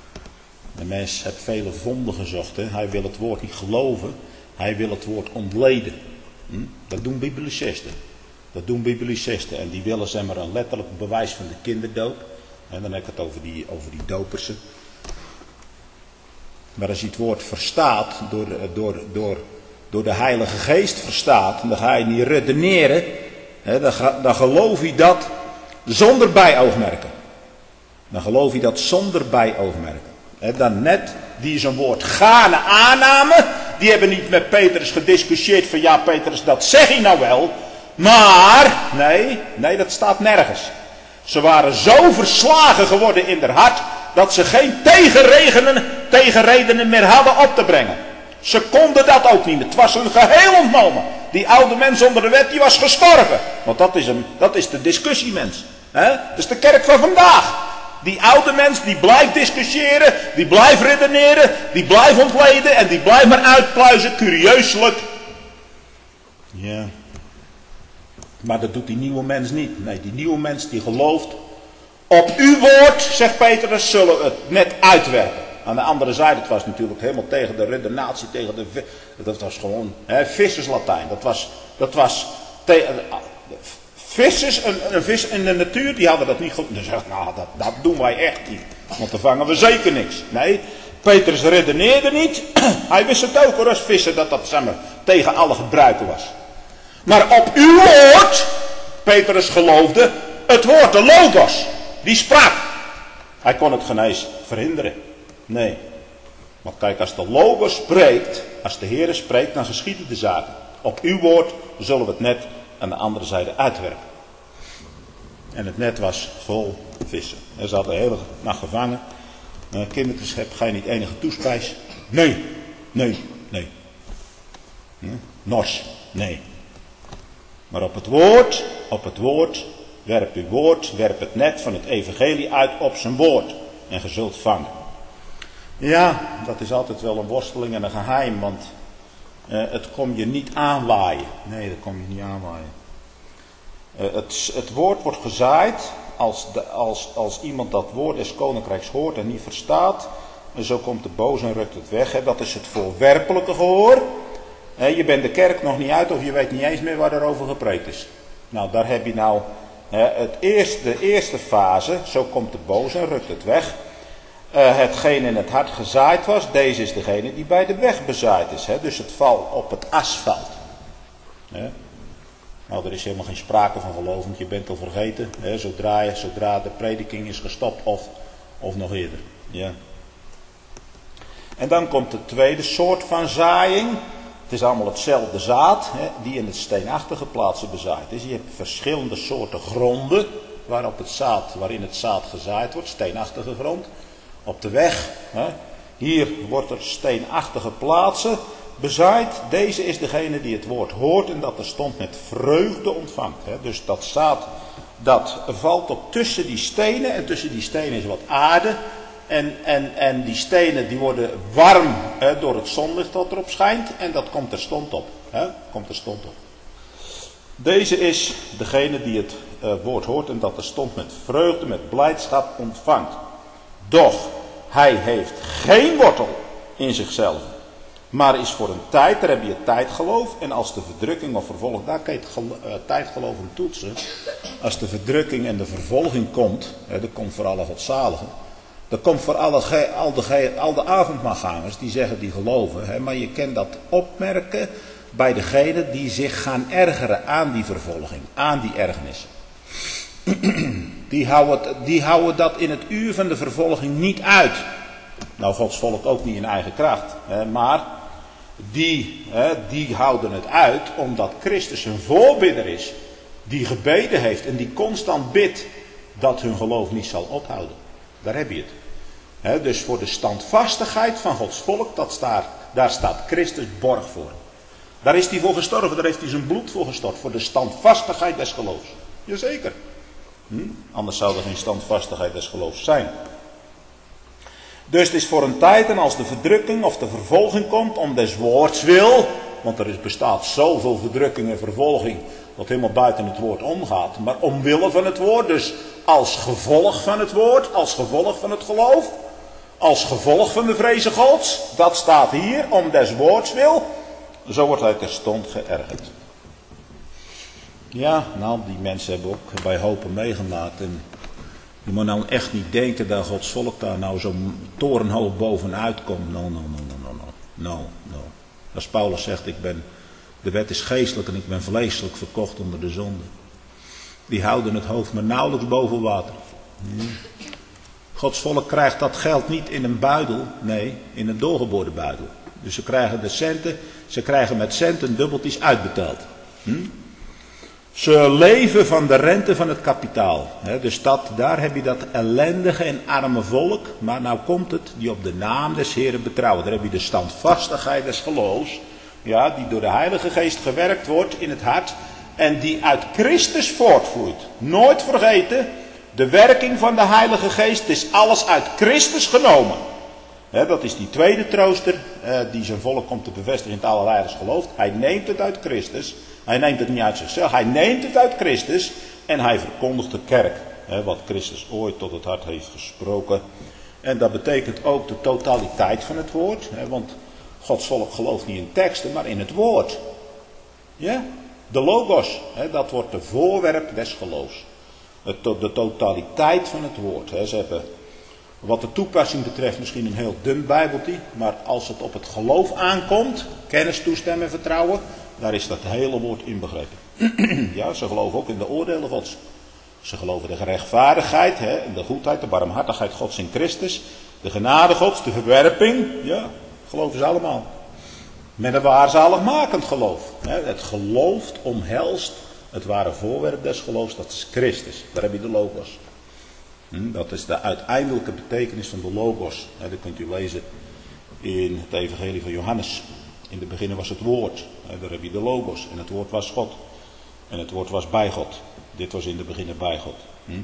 De mens heeft vele vonden gezocht. He. Hij wil het woord niet geloven. Hij wil het woord ontleden. Hm? Dat doen biblicisten. Dat doen biblicisten. En die willen zeg maar een letterlijk bewijs van de kinderdoop. En dan heb ik het over die, over die dopersen. Maar als je het woord verstaat, door, door, door, door de Heilige Geest verstaat, dan ga je niet redeneren, hè, dan, ga, dan geloof je dat zonder bijoogmerken. Dan geloof je dat zonder bijoogmerken. Hè, dan net die zijn woord gaarne aannamen, die hebben niet met Petrus gediscussieerd van ja Petrus, dat zeg je nou wel, maar nee, nee dat staat nergens. Ze waren zo verslagen geworden in haar hart, dat ze geen tegenredenen, tegenredenen meer hadden op te brengen. Ze konden dat ook niet meer. Het was hun geheel ontnomen. Die oude mens onder de wet, die was gestorven. Want dat is, een, dat is de discussiemens. Hè? Dat is de kerk van vandaag. Die oude mens, die blijft discussiëren, die blijft redeneren, die blijft ontleden en die blijft maar uitpluizen, curieuselijk. Ja. Maar dat doet die nieuwe mens niet. Nee, die nieuwe mens die gelooft. Op uw woord, zegt Petrus, zullen we het net uitwerken. Aan de andere zijde, het was natuurlijk helemaal tegen de redenatie, tegen de... Dat was gewoon hè, visserslatijn. Dat was... Dat was tegen, vissers, een, een vis in de natuur, die hadden dat niet goed. Dus nou, dat, dat doen wij echt niet. Want dan vangen we zeker niks. Nee, Petrus redeneerde niet. Hij wist het ook hoor, als visser, dat dat zeg maar, tegen alle gebruiken was. Maar op uw woord, Petrus geloofde, het woord, de logos, die sprak. Hij kon het geen eens verhinderen. Nee. Want kijk, als de logos spreekt, als de Heer spreekt, dan geschieden de zaken. Op uw woord zullen we het net aan de andere zijde uitwerpen. En het net was vol vissen. Ze hadden de hele nacht gevangen. Uh, kindertjes, heb gij niet enige toespijs? Nee, nee, nee. Hm? Nors, nee. Maar op het woord, op het woord, werp uw woord, werp het net van het evangelie uit op zijn woord. En ge zult vangen. Ja, dat is altijd wel een worsteling en een geheim, want uh, het kom je niet aanwaaien. Nee, dat kom je niet aanwaaien. Uh, het, het woord wordt gezaaid als, de, als, als iemand dat woord des koninkrijks hoort en niet verstaat. En zo komt de boze en rukt het weg. Hè. Dat is het voorwerpelijke gehoor. He, je bent de kerk nog niet uit of je weet niet eens meer waar er over gepreekt is. Nou, daar heb je nou he, het eerste, de eerste fase. Zo komt de boze en rukt het weg. Uh, hetgeen in het hart gezaaid was, deze is degene die bij de weg bezaaid is. He. Dus het valt op het asfalt. He. Nou, er is helemaal geen sprake van geloof, want je bent al vergeten. He, zodra, je, zodra de prediking is gestopt of, of nog eerder. Ja. En dan komt de tweede soort van zaaiing. Het is allemaal hetzelfde zaad, hè, die in het steenachtige plaatsen bezaaid is. Je hebt verschillende soorten gronden waarop het zaad, waarin het zaad gezaaid wordt, steenachtige grond. Op de weg, hè. Hier wordt er steenachtige plaatsen bezaaid. Deze is degene die het woord hoort en dat er stond met vreugde ontvangt. Hè. Dus dat zaad, dat valt op tussen die stenen en tussen die stenen is wat aarde. En, en, en die stenen die worden warm hè, door het zonlicht dat erop schijnt. En dat komt terstond op. Hè? Komt terstond op. Deze is degene die het uh, woord hoort en dat terstond met vreugde, met blijdschap ontvangt. Doch hij heeft geen wortel in zichzelf. Maar is voor een tijd, daar heb je het tijdgeloof. En als de verdrukking of vervolging, daar kan je het gelo- uh, tijdgeloof en toetsen. Als de verdrukking en de vervolging komt, hè, dat komt voor alle godzaligen. Dat komt voor alle, ge, al, de, ge, al de avondmaalgangers die zeggen die geloven. Hè, maar je kan dat opmerken bij degenen die zich gaan ergeren aan die vervolging. Aan die ergernis. Die houden, die houden dat in het uur van de vervolging niet uit. Nou, Gods volk ook niet in eigen kracht. Hè, maar die, hè, die houden het uit omdat Christus een voorbidder is. Die gebeden heeft en die constant bidt dat hun geloof niet zal ophouden. Daar heb je het. He, dus voor de standvastigheid van Gods volk, dat staat, daar staat Christus borg voor. Daar is hij voor gestorven, daar heeft hij zijn bloed voor gestort. Voor de standvastigheid des geloofs. Jazeker. Hm? Anders zou er geen standvastigheid des geloofs zijn. Dus het is voor een tijd en als de verdrukking of de vervolging komt om des woords wil. Want er is, bestaat zoveel verdrukking en vervolging wat helemaal buiten het woord omgaat. Maar omwille van het woord, dus als gevolg van het woord, als gevolg van het geloof, als gevolg van de vreze Gods. Dat staat hier, om des woords wil. Zo wordt hij terstond geërgerd. Ja, nou die mensen hebben ook bij hopen meegemaakt. En je moet nou echt niet denken dat Gods volk daar nou zo torenhoog bovenuit komt. No, no, no, no, no, no. No, no. Als Paulus zegt, ik ben, de wet is geestelijk en ik ben vleeselijk verkocht onder de zonde. Die houden het hoofd maar nauwelijks boven water. Hmm. Gods volk krijgt dat geld niet in een buidel, nee, in een doorgeboorde buidel. Dus ze krijgen de centen, ze krijgen met centen dubbeltjes uitbetaald. Hmm. Ze leven van de rente van het kapitaal. He, dus dat, daar heb je dat ellendige en arme volk. Maar nou komt het, die op de naam des Heren betrouwen. Daar heb je de standvastigheid des geloofs. Ja, die door de Heilige Geest gewerkt wordt in het hart. En die uit Christus voortvloeit. Nooit vergeten, de werking van de Heilige Geest is alles uit Christus genomen. He, dat is die tweede trooster eh, die zijn volk komt te bevestigen in het allerheiligst gelooft. Hij neemt het uit Christus. Hij neemt het niet uit zichzelf. Hij neemt het uit Christus. En hij verkondigt de kerk. He, wat Christus ooit tot het hart heeft gesproken. En dat betekent ook de totaliteit van het woord. He, want Gods volk gelooft niet in teksten, maar in het woord. Ja? De logos. He, dat wordt de voorwerp des geloofs. De totaliteit van het woord. He, ze hebben... Wat de toepassing betreft misschien een heel dun bijbeltje. Maar als het op het geloof aankomt. Kennis, toestemmen en vertrouwen. Daar is dat hele woord inbegrepen. Ja, ze geloven ook in de oordelen Gods. Ze geloven de gerechtvaardigheid. Hè, en de goedheid, de barmhartigheid Gods in Christus. De genade Gods, de verwerping. Ja, geloven ze allemaal. Met een waarzaligmakend geloof. Hè, het geloof omhelst het ware voorwerp des geloofs. Dat is Christus. Daar heb je de logos. Dat is de uiteindelijke betekenis van de logos. Dat kunt u lezen in het evangelie van Johannes. In het begin was het woord. Daar heb je de logos. En het woord was God. En het woord was bij God. Dit was in het begin bij God.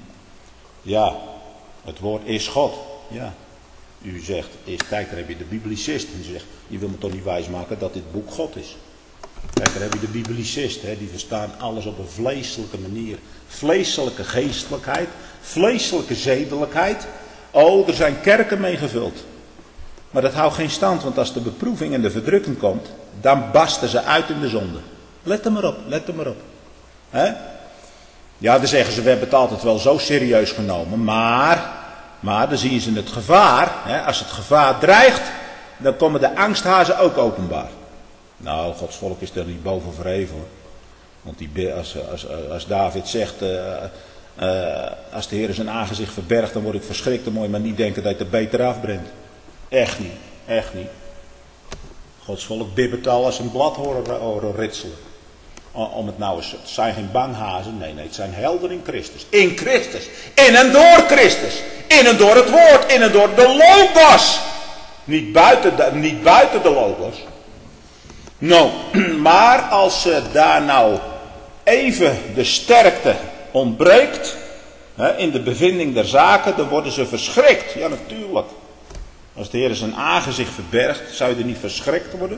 Ja, het woord is God. Ja. U zegt, eerst kijk, daar heb je de biblicist. En u zegt, je wil me toch niet wijsmaken dat dit boek God is. Kijk, daar heb je de biblicist. Hè, die verstaan alles op een vleeselijke manier. Vleeselijke geestelijkheid. Vleeselijke zedelijkheid. Oh, er zijn kerken mee gevuld. Maar dat houdt geen stand, want als de beproeving en de verdrukking komt, dan barsten ze uit in de zonde. Let er maar op, let er maar op. He? Ja, dan zeggen ze, we hebben het altijd wel zo serieus genomen, maar, maar dan zien ze het gevaar. He? Als het gevaar dreigt, dan komen de angsthazen ook openbaar. Nou, Gods volk is er niet boven verheven hoor. Want die, als, als, als David zegt, uh, uh, als de Heer zijn aangezicht verbergt, dan word ik verschrikt. Dan moet je maar niet denken dat je er beter afbrengt. Echt niet, echt niet. Gods volk bibbert al als een blad horen, horen ritselen. Om het nou eens, het zijn geen banghazen, nee, nee, het zijn helden in Christus. In Christus, in en door Christus, in en door het woord, in en door de logos. Niet buiten de, niet buiten de logos. Nou, maar als uh, daar nou even de sterkte ontbreekt, hè, in de bevinding der zaken, dan worden ze verschrikt. Ja, natuurlijk. Als de Heer zijn aangezicht verbergt, zou je er niet verschrikt worden?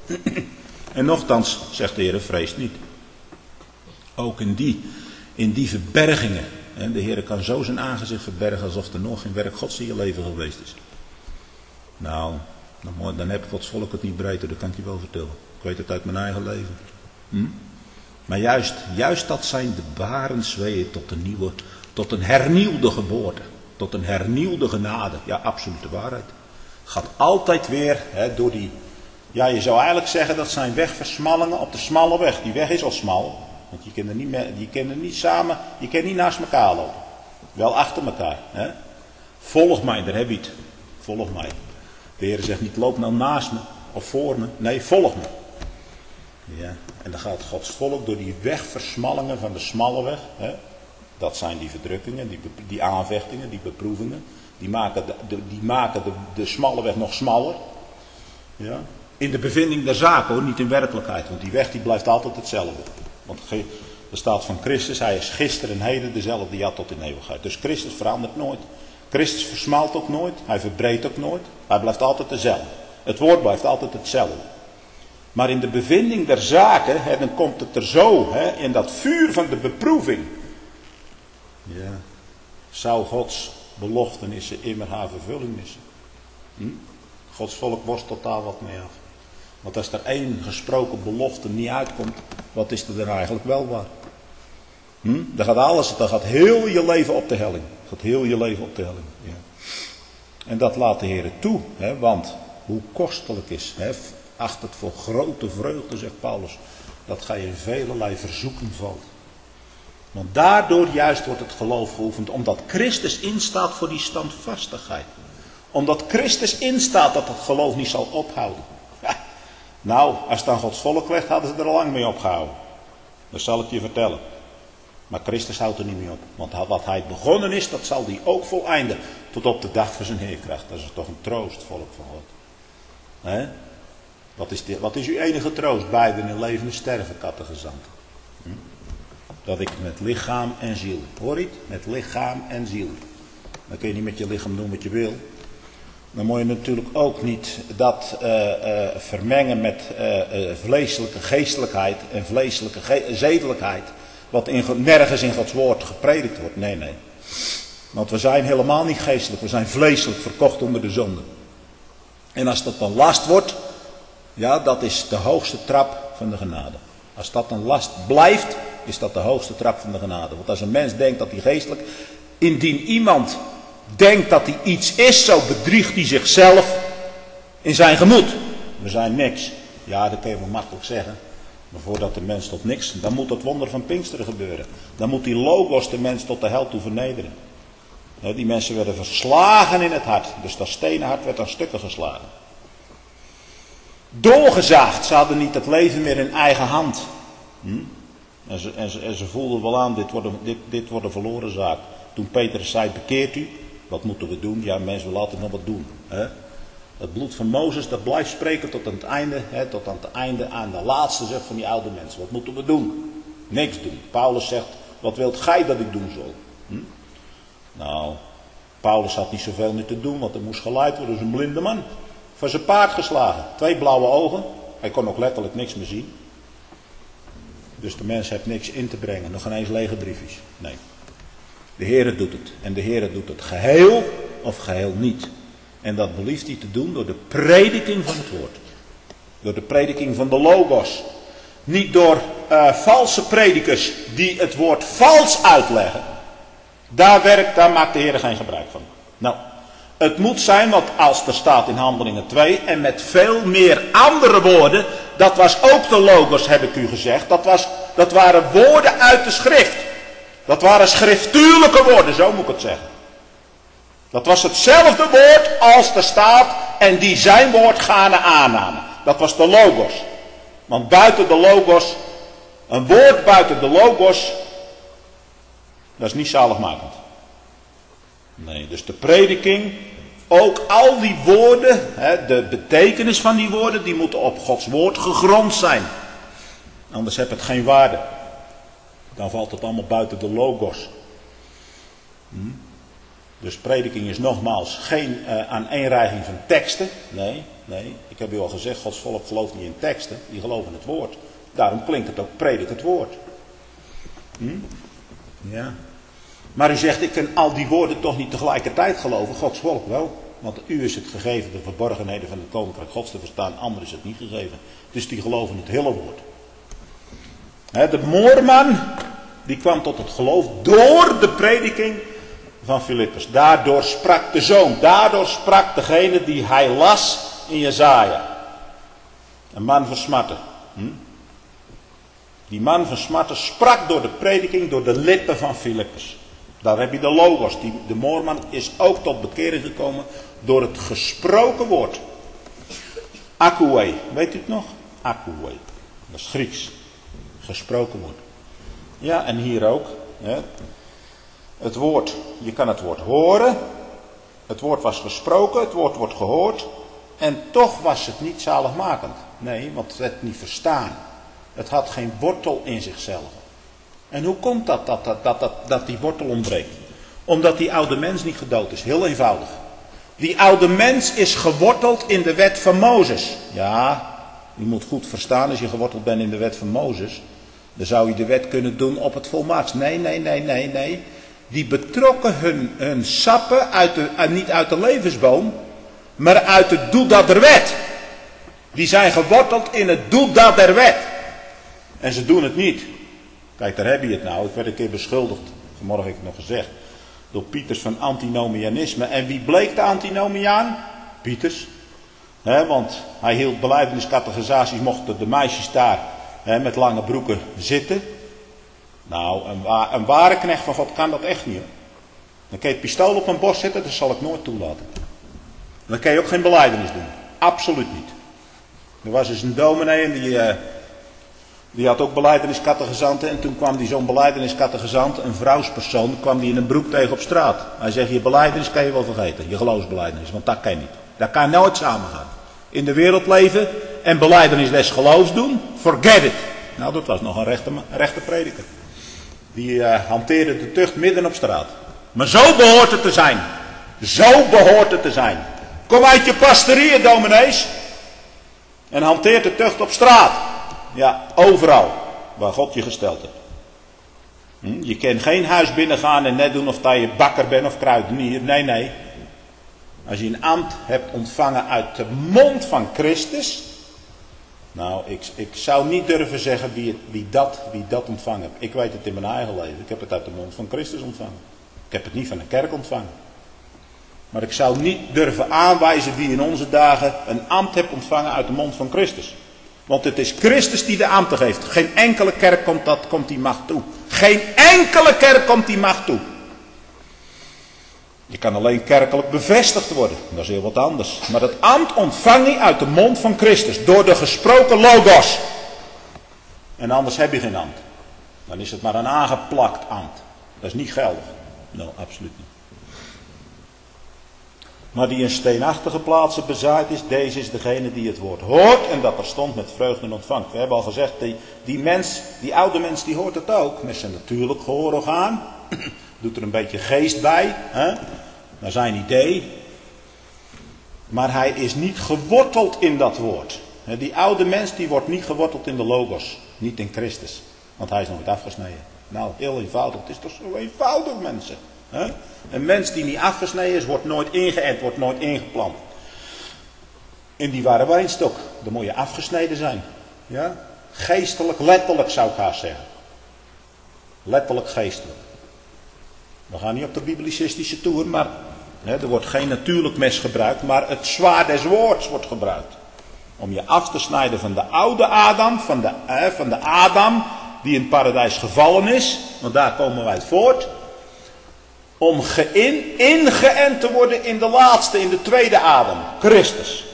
En nochtans, zegt de Heer, vrees niet. Ook in die, in die verbergingen. Hè, de Heer kan zo zijn aangezicht verbergen alsof er nog geen werk Gods in je leven geweest is. Nou, dan, dan heb Gods volk het niet breed, dat kan ik je wel vertellen. Ik weet het uit mijn eigen leven. Hm? Maar juist, juist dat zijn de barensweeën tot een nieuwe, tot een hernieuwde geboorte. Tot een hernieuwde genade. Ja, absolute waarheid. Het gaat altijd weer hè, door die... Ja, je zou eigenlijk zeggen dat zijn wegversmallingen op de smalle weg. Die weg is al smal. Want je kan er niet, meer, je kan er niet samen, je kan niet naast elkaar lopen. Wel achter elkaar. Hè? Volg mij, daar heb je het. Volg mij. De Heer zegt niet, loop nou naast me of voor me. Nee, volg me. Ja, en dan gaat Gods volk door die wegversmallingen van de smalle weg. Hè? Dat zijn die verdrukkingen, die, die aanvechtingen, die beproevingen. Die maken, de, de, die maken de, de smalle weg nog smaller. Ja? In de bevinding der zaken hoor, niet in werkelijkheid. Want die weg die blijft altijd hetzelfde. Want er staat van Christus, hij is gisteren en heden dezelfde, ja tot in eeuwigheid. Dus Christus verandert nooit. Christus versmalt ook nooit, hij verbreedt ook nooit. Hij blijft altijd dezelfde. Het woord blijft altijd hetzelfde. Maar in de bevinding der zaken, hè, dan komt het er zo, hè, in dat vuur van de beproeving. Ja, zou Gods beloftenissen immer haar vervulling missen? Hm? Gods volk worstelt totaal wat mee af. Want als er één gesproken belofte niet uitkomt, wat is er dan eigenlijk wel waar? Hm? Dan gaat alles, dan gaat heel je leven op de helling. Gaat heel je leven op de helling. Ja. En dat laat de Heer toe, hè, want hoe kostelijk is, hè, acht het voor grote vreugde, zegt Paulus, dat gij in velelei verzoeken valt. Want daardoor juist wordt het geloof geoefend, omdat Christus instaat voor die standvastigheid. Omdat Christus instaat dat het geloof niet zal ophouden. Ja. Nou, als het aan Gods volk werd, hadden ze er al lang mee opgehouden. Dat zal ik je vertellen. Maar Christus houdt er niet mee op. Want wat hij begonnen is, dat zal hij ook voleinden. Tot op de dag van zijn Heerkracht. Dat is toch een troost, volk van God. He? Wat, is dit, wat is uw enige troost? Beiden in leven en sterven, kattegezant. Hm? Dat ik met lichaam en ziel. Hoor je het? Met lichaam en ziel. Dan kun je niet met je lichaam doen wat je wil. Dan moet je natuurlijk ook niet dat uh, uh, vermengen met uh, uh, vleeselijke geestelijkheid en vleeselijke ge- zedelijkheid. Wat in, nergens in Gods woord gepredikt wordt. Nee, nee. Want we zijn helemaal niet geestelijk. We zijn vleeselijk verkocht onder de zonde. En als dat een last wordt, ja, dat is de hoogste trap van de genade. Als dat een last blijft, is dat de hoogste trap van de genade. Want als een mens denkt dat hij geestelijk, indien iemand denkt dat hij iets is, zo bedriegt hij zichzelf in zijn gemoed. We zijn niks. Ja, dat kun je wel makkelijk zeggen. Maar voordat de mens tot niks, dan moet het wonder van Pinksteren gebeuren. Dan moet die logos de mens tot de hel toe vernederen. Die mensen werden verslagen in het hart. Dus dat stenen hart werd aan stukken geslagen. Doorgezaagd. Ze hadden niet het leven meer in eigen hand. Hm? En, ze, en, ze, en ze voelden wel aan, dit wordt, een, dit, dit wordt een verloren zaak. Toen Petrus zei, bekeert u. Wat moeten we doen? Ja, mensen willen altijd nog wat doen. Hè? Het bloed van Mozes, dat blijft spreken tot aan het einde. Hè, tot aan het einde, aan de laatste zegt van die oude mensen. Wat moeten we doen? Niks doen. Paulus zegt, wat wilt gij dat ik doen zal? Hm? Nou, Paulus had niet zoveel meer te doen, want er moest geleid worden. Dus een blinde man. Van zijn paard geslagen. Twee blauwe ogen. Hij kon ook letterlijk niks meer zien. Dus de mens heeft niks in te brengen. Nog geen eens lege briefjes. Nee. De Heere doet het. En de Heere doet het geheel of geheel niet. En dat belieft hij te doen door de prediking van het woord. Door de prediking van de logos. Niet door uh, valse predikers die het woord vals uitleggen. Daar werkt, daar maakt de Heer geen gebruik van. Nou, het moet zijn wat als er staat in Handelingen twee. En met veel meer andere woorden. Dat was ook de logos, heb ik u gezegd. Dat, was, dat waren woorden uit de schrift. Dat waren schriftuurlijke woorden, zo moet ik het zeggen. Dat was hetzelfde woord als er staat en die zijn woord gaarne aannamen. dat was de logos. Want buiten de logos, een woord buiten de logos, dat is niet zaligmakend. Nee, dus de prediking, ook al die woorden, hè, de betekenis van die woorden, die moeten op Gods woord gegrond zijn. Anders heb het geen waarde. Dan valt het allemaal buiten de logos. Hm? Dus prediking is nogmaals geen uh, aaneenreiging van teksten. Nee, nee. Ik heb u al gezegd, Gods volk gelooft niet in teksten. Die geloven het woord. Daarom klinkt het ook predik het woord. Hm? Ja. Maar u zegt, ik kan al die woorden toch niet tegelijkertijd geloven. Gods volk wel. Want u is het gegeven de verborgenheden van het koninkrijk Gods te verstaan. Anderen is het niet gegeven. Dus die geloven het hele woord. He, de moorman, die kwam tot het geloof door de prediking van Filippus. Daardoor sprak de zoon. Daardoor sprak degene die hij las in Jesaja. Een man van smarten. Hm? Die man van smarten sprak door de prediking, door de lippen van Filippus. Daar heb je de logos. Die, de moorman is ook tot bekering gekomen door het gesproken woord. Akoué. Weet u het nog? Akoué. Dat is Grieks. Gesproken woord. Ja, en hier ook. Hè. Het woord. Je kan het woord horen. Het woord was gesproken. Het woord wordt gehoord. En toch was het niet zaligmakend. Nee, want het werd niet verstaan. Het had geen wortel in zichzelf. En hoe komt dat dat, dat, dat, dat, dat die wortel ontbreekt? Omdat die oude mens niet gedood is. Heel eenvoudig. Die oude mens is geworteld in de wet van Mozes. Ja, je moet goed verstaan als je geworteld bent in de wet van Mozes. Dan zou je de wet kunnen doen op het volmaakt. Nee, nee, nee, nee, nee. Die betrokken hun, hun sappen uit de, uh, niet uit de levensboom, maar uit het doedat der wet. Die zijn geworteld in het doedat der wet. En ze doen het niet. Kijk, daar heb je het nou. Ik werd een keer beschuldigd, vanmorgen heb ik het nog gezegd, door Pieters van antinomianisme. En wie bleek de antinomiaan? Pieters. He, want hij hield belijdeniscategorisaties, mochten de meisjes daar he, met lange broeken zitten. Nou, een, wa- een ware knecht van God kan dat echt niet. Hoor. Dan kan je het pistool op mijn borst zetten, dat zal ik nooit toelaten. Dan kan je ook geen belijdenis doen. Absoluut niet. Er was dus een dominee en die, uh, die had ook belijdeniscategorisanten. En toen kwam die zo'n belijdeniscategorisant, een vrouwspersoon, kwam die in een broek tegen op straat. Hij zegt, je belijdenis kan je wel vergeten. Je geloofsbelijdenis, want dat kan je niet. Dat kan nooit samengaan. In de wereld leven en belijdenis des geloofs doen, forget it. Nou, dat was nog een rechte, rechte prediker. Die uh, hanteerde de tucht midden op straat. Maar zo behoort het te zijn. Zo behoort het te zijn. Kom uit je pastorieën, dominees. En hanteert de tucht op straat. Ja, overal. Waar God je gesteld heeft. Hm? Je kan geen huis binnengaan en net doen of dat je bakker bent of kruidenier. Nee, nee. Als je een ambt hebt ontvangen uit de mond van Christus. Nou, ik, ik zou niet durven zeggen wie, het, wie, dat, wie dat ontvangen heeft. Ik weet het in mijn eigen leven. Ik heb het uit de mond van Christus ontvangen. Ik heb het niet van de kerk ontvangen. Maar ik zou niet durven aanwijzen wie in onze dagen een ambt heeft ontvangen uit de mond van Christus. Want het is Christus die de ambten geeft. Geen enkele kerk komt, dat, komt die macht toe. Geen enkele kerk komt die macht toe. Je kan alleen kerkelijk bevestigd worden. Dat is heel wat anders. Maar dat ambt ontvang je uit de mond van Christus. Door de gesproken logos. En anders heb je geen ambt. Dan is het maar een aangeplakt ambt. Dat is niet geldig. Nou, absoluut niet. Maar die in steenachtige plaatsen bezaaid is, deze is degene die het woord hoort en dat er stond met vreugde ontvangt. We hebben al gezegd, die, die mens, die oude mens, die hoort het ook. Met zijn natuurlijk gehoororgaan. Doet er een beetje geest bij. Hè? Naar zijn idee. Maar hij is niet geworteld in dat woord. Die oude mens, die wordt niet geworteld in de logos. Niet in Christus. Want hij is nooit afgesneden. Nou, heel eenvoudig. Het is toch zo eenvoudig, mensen. Hè? Een mens die niet afgesneden is, wordt nooit ingeënt, wordt nooit ingeplant. In die ware wijnstok, dan moet je afgesneden zijn. Ja? Geestelijk, letterlijk zou ik haast zeggen. Letterlijk geestelijk. We gaan niet op de biblicistische toer, maar hè, er wordt geen natuurlijk mes gebruikt, maar het zwaard des woords wordt gebruikt. Om je af te snijden van de oude Adam, van de, eh, van de Adam die in het paradijs gevallen is, want daar komen wij uit voort. Om geïn, ingeënt te worden in de laatste, in de tweede Adam, Christus.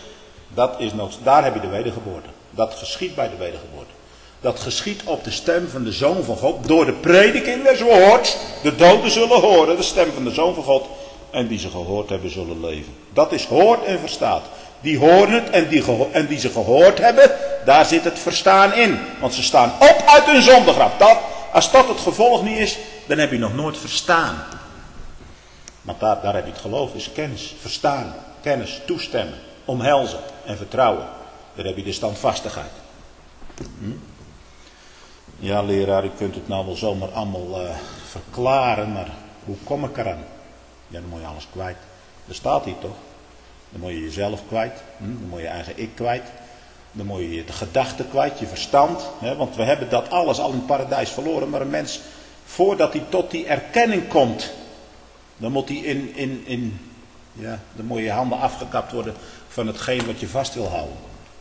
Dat is nog, daar heb je de wedergeboorte. Dat geschiet bij de wedergeboorte. Dat geschiet op de stem van de Zoon van God. Door de prediking des woords. De doden zullen horen de stem van de Zoon van God. En die ze gehoord hebben zullen leven. Dat is hoort en verstaat. Die horen het en die, geho- en die ze gehoord hebben. Daar zit het verstaan in. Want ze staan op uit hun zondegraf. Dat, als dat het gevolg niet is. Dan heb je nog nooit verstaan. Want daar, daar heb je het geloof. Is kennis. Verstaan. Kennis. Toestemmen. Omhelzen. En vertrouwen. Daar heb je de standvastigheid. Hm? Ja, leraar, u kunt het nou wel zomaar allemaal uh, verklaren, maar hoe kom ik eraan? Ja, dan moet je alles kwijt. Dat staat hier toch? Dan moet je jezelf kwijt, hm? Dan moet je eigen ik kwijt. Dan moet je de gedachten kwijt, je verstand. Hè? Want we hebben dat alles al in het paradijs verloren. Maar een mens, voordat hij tot die erkenning komt, dan moet hij in, in, in ja, dan moet je handen afgekapt worden van hetgeen wat je vast wil houden.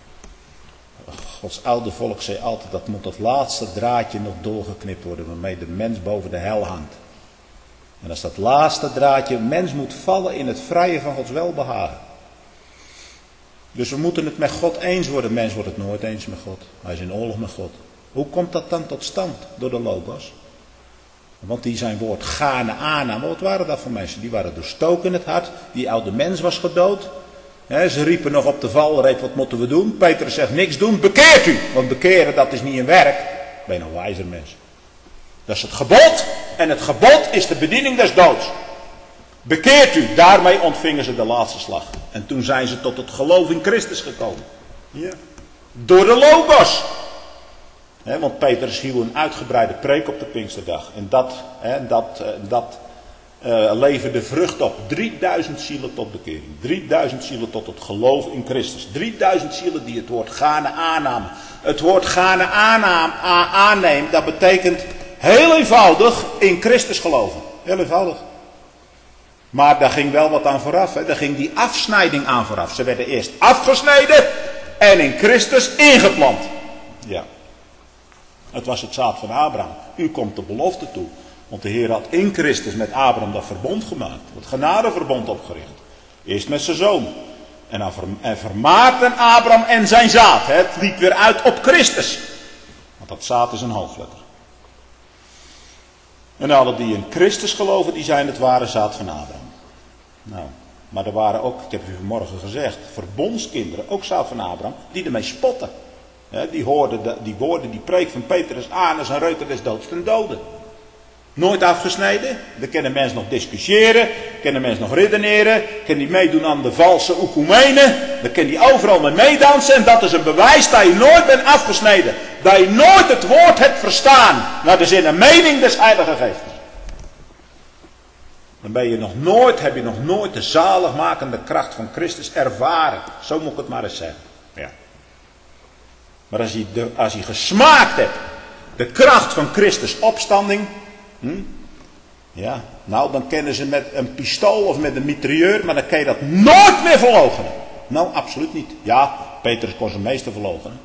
Gods oude volk zei altijd, dat moet dat laatste draadje nog doorgeknipt worden, waarmee de mens boven de hel hangt. En als dat laatste draadje, mens moet vallen in het vrije van Gods welbehagen. Dus we moeten het met God eens worden. Mens wordt het nooit eens met God. Hij is in oorlog met God. Hoe komt dat dan tot stand? Door de Logos. Want die zijn woord gaarne aannamen. Wat waren dat voor mensen? Die waren doorstoken in het hart. Die oude mens was gedood. He, ze riepen nog op de valreep, wat moeten we doen? Petrus zegt, niks doen, bekeert u. Want bekeren, dat is niet een werk. Ben je een wijzer mens. Dat is het gebod. En het gebod is de bediening des doods. Bekeert u. Daarmee ontvingen ze de laatste slag. En toen zijn ze tot het geloof in Christus gekomen. Ja. Door de Logos. He, want Petrus hield een uitgebreide preek op de Pinksterdag. En dat, he, dat, dat uh, leverde vrucht op. drieduizend zielen tot bekering. drieduizend zielen tot het geloof in Christus. drieduizend zielen die het woord gaarne aannamen. Het woord gaarne aannaam, aannemen, dat betekent heel eenvoudig in Christus geloven. Heel eenvoudig. Maar daar ging wel wat aan vooraf. Hè. Daar ging die afsnijding aan vooraf. Ze werden eerst afgesneden en in Christus ingeplant. Ja. Het was het zaad van Abraham. U komt de belofte toe. Want de Heer had in Christus met Abraham dat verbond gemaakt. Het genadeverbond opgericht. Eerst met zijn zoon. En dan ver, vermaakten Abraham en zijn zaad. Hè. Het liep weer uit op Christus. Want dat zaad is een hoofdletter. En alle die in Christus geloven, die zijn het ware zaad van Abraham. Nou, maar er waren ook, ik heb u vanmorgen gezegd, verbondskinderen, ook zaad van Abraham, die ermee spotten. He, die hoorden de, die woorden, die preek van Petrus aan als een reuter des doods ten dode. Nooit afgesneden. Daar kunnen mensen nog discussiëren. Kunnen mensen nog redeneren. Kunnen die meedoen aan de valse oekumenen. Dan kunnen die overal mee meedansen. En dat is een bewijs dat je nooit bent afgesneden. Dat je nooit het woord hebt verstaan. Naar de zin en mening des Heilige Geestes. Dan ben je nog nooit, heb je nog nooit de zaligmakende kracht van Christus ervaren. Zo moet ik het maar eens zeggen. Ja. Maar als je, de, als je gesmaakt hebt. De kracht van Christus opstanding. Hm? Ja, nou dan kennen ze met een pistool of met een mitrailleur, maar dan kan je dat nooit meer verloochenen. Nou, absoluut niet. Ja, Petrus kon zijn meester verloochenen.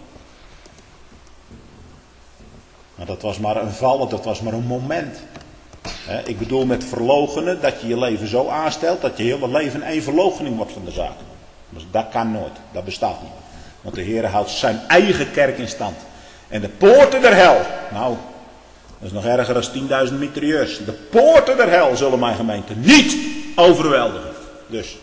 Maar dat was maar een val, dat was maar een moment. He, ik bedoel met verloochenen dat je je leven zo aanstelt dat je hele leven één verloochening wordt van de zaak. Dus dat kan nooit, dat bestaat niet. Want de Heer houdt zijn eigen kerk in stand. En de poorten der hel, nou... Dat is nog erger dan tienduizend mitrailleurs. De poorten der hel zullen mijn gemeente niet overweldigen. Dus.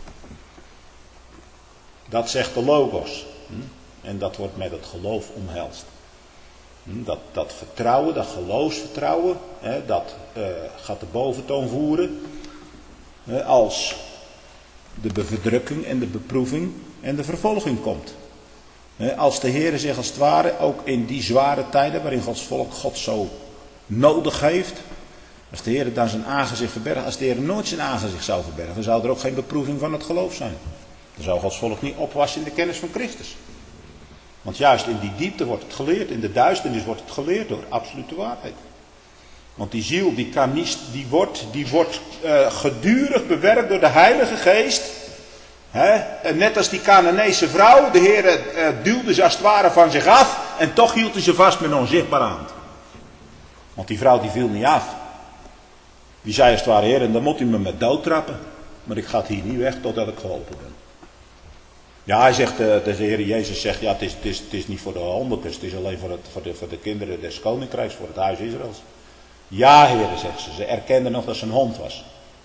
Dat zegt de Logos. En dat wordt met het geloof omhelst. Dat, dat vertrouwen, dat geloofsvertrouwen. Dat uh, gaat de boventoon voeren. Als de verdrukking en de beproeving en de vervolging komt. Als de Heer zich als het ware ook in die zware tijden waarin Gods volk God zo nodig heeft. Als de Heer dan zijn aangezicht verbergt. Als de Heer nooit zijn aangezicht zou verbergen. Dan zou er ook geen beproeving van het geloof zijn. Dan zou Gods volk niet opwassen in de kennis van Christus. Want juist in die diepte wordt het geleerd. In de duisternis wordt het geleerd door absolute waarheid. Want die ziel die kan niet, die wordt, die wordt uh, gedurig bewerkt door de Heilige Geest. He, net als die Canaanese vrouw. De Heer uh, duwde ze als het ware van zich af. En toch hield hij ze vast met een onzichtbare hand. Want die vrouw die viel niet af. Die zei als het ware, Heer, en dan moet u me met dood trappen. Maar ik ga het hier niet weg totdat ik geholpen ben.
Ja, hij zegt, de, de Heer Jezus zegt, ja, het is, het is, het is niet voor de hondekes, het is alleen voor, het, voor, de, voor de kinderen des koninkrijks, voor het huis Israëls. Ja, heren, zegt ze, ze erkende nog dat ze een hond was.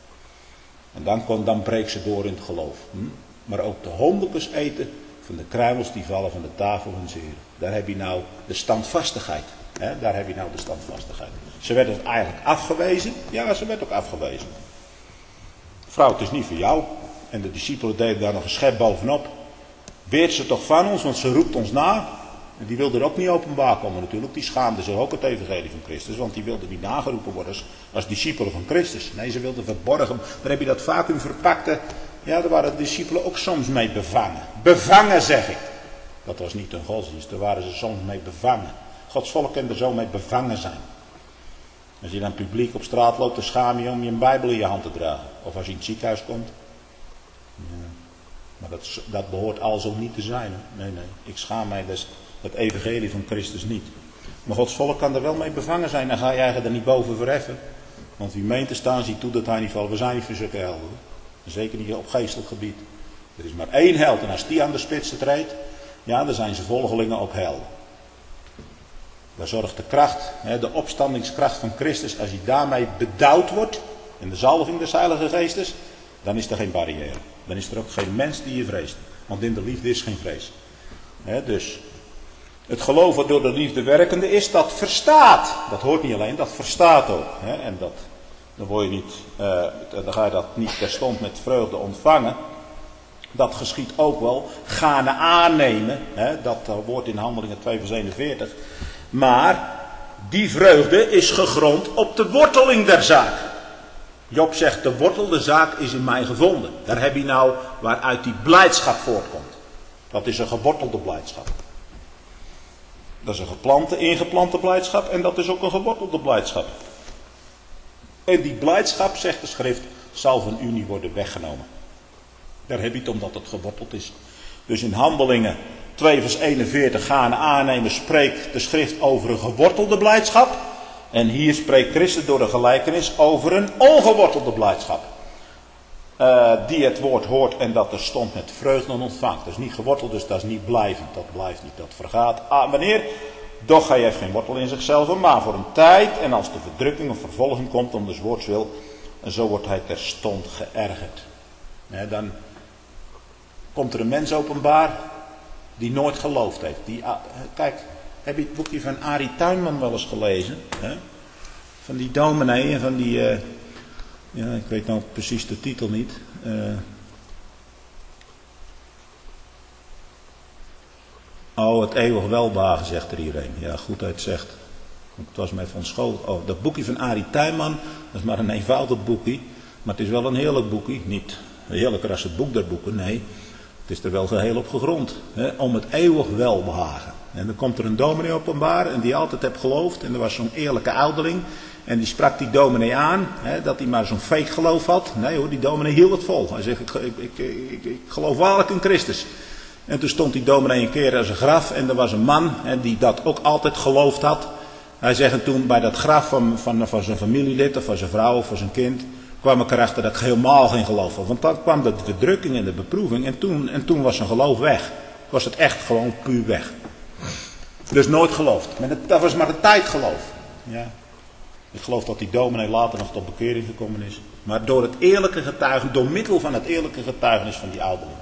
En dan, kon, dan breekt ze door in het geloof. Hm? Maar ook de hondekes eten van de kruimels die vallen van de tafel van zeren. Daar heb je nou de standvastigheid. Hè? Daar heb je nou de standvastigheid. Ze werd dus eigenlijk afgewezen. Ja, ze werd ook afgewezen. Vrouw, het is niet voor jou. En de discipelen deden daar nog een schep bovenop. Weert ze toch van ons, want ze roept ons na. En die wilde er ook niet openbaar komen natuurlijk. Die schaamde zich ook het evangelie van Christus. Want die wilde niet nageroepen worden als, als discipelen van Christus. Nee, ze wilden verborgen. Daar heb je dat vacuüm verpakte. Ja, daar waren de discipelen ook soms mee bevangen. Bevangen, zeg ik. Dat was niet een godsdienst. Daar waren ze soms mee bevangen. Gods volk kan er zo mee bevangen zijn. Als je dan publiek op straat loopt, dan schaam je om je een Bijbel in je hand te dragen. Of als je in het ziekenhuis komt. Ja. Maar dat, dat behoort al zo niet te zijn. Hè? Nee, nee. Ik schaam mij des, het evangelie van Christus niet. Maar Gods volk kan er wel mee bevangen zijn. Dan ga je eigenlijk er niet boven verheffen. Want wie meent te staan, ziet toe dat hij niet valt. We zijn niet voor zulke helden. Zeker niet op geestelijk gebied. Er is maar één held. En als die aan de spitsen treedt, ja, dan zijn ze volgelingen ook helden. Daar zorgt de kracht, de opstandingskracht van Christus, als hij daarmee bedouwd wordt, in de zalving des Heilige Geestes, dan is er geen barrière. Dan is er ook geen mens die je vreest. Want in de liefde is geen vrees. He, dus het geloof wat door de liefde werkende is, dat verstaat. Dat hoort niet alleen, dat verstaat ook. He, en dat, dan, word je niet, uh, dan ga je dat niet terstond met vreugde ontvangen. Dat geschiet ook wel gaande aannemen. He, dat uh, wordt in Handelingen twee vers eenenveertig. Maar die vreugde is gegrond op de worteling der zaak. Job zegt, de wortel, de zaak is in mij gevonden. Daar heb je nou waaruit die blijdschap voortkomt. Dat is een gewortelde blijdschap. Dat is een geplante, ingeplante blijdschap en dat is ook een gewortelde blijdschap. En die blijdschap, zegt de schrift, zal van u niet worden weggenomen. Daar heb je het omdat het geworteld is. Dus in Handelingen twee vers eenenveertig gaan aannemen, spreekt de schrift over een gewortelde blijdschap. En hier spreekt Christus door de gelijkenis over een ongewortelde blijdschap. Uh, die het woord hoort en dat er stond met vreugde ontvangt. Dat is niet geworteld, dus dat is niet blijvend. Dat blijft niet, dat vergaat. Ah, wanneer? Doch hij heeft geen wortel in zichzelf, maar voor een tijd. En als de verdrukking of vervolging komt om des woords wil, en zo wordt hij terstond geërgerd. Ja, dan komt er een mens openbaar die nooit geloofd heeft. Die, uh, kijk, heb je het boekje van Arie Tuinman wel eens gelezen? Hè? Van die dominee en van die... Uh, ja, ik weet nou precies de titel niet. Uh, oh, het eeuwig welbehagen, zegt er iedereen. Ja, goed uit zegt. Het was mij van school. Oh, dat boekje van Arie Tuinman, dat is maar een eenvoudig boekje. Maar het is wel een heerlijk boekje. Niet heerlijker als het boek der boeken, nee. Het is er wel geheel op gegrond. Hè, om het eeuwig welbehagen. En dan komt er een dominee openbaar en die altijd heeft geloofd. En er was zo'n eerlijke ouderling. En die sprak die dominee aan, hè, dat hij maar zo'n fake geloof had. Nee hoor, die dominee hield het vol. Hij zegt, ik, ik, ik, ik, ik geloof waarlijk in Christus. En toen stond die dominee een keer aan zijn graf. En er was een man hè, die dat ook altijd geloofd had. Hij zegt toen bij dat graf van, van, van zijn familielid of van zijn vrouw of van zijn kind, kwam ik erachter dat ik helemaal geen geloof had. Want dan kwam de verdrukking en de beproeving en toen, en toen was zijn geloof weg. Was het echt gewoon puur weg. Dus nooit geloofd. Maar dat, dat was maar de tijd geloof. Ja. Ik geloof dat die dominee later nog tot bekering gekomen is. Maar door het eerlijke getuigen, door middel van het eerlijke getuigenis van die ouderling.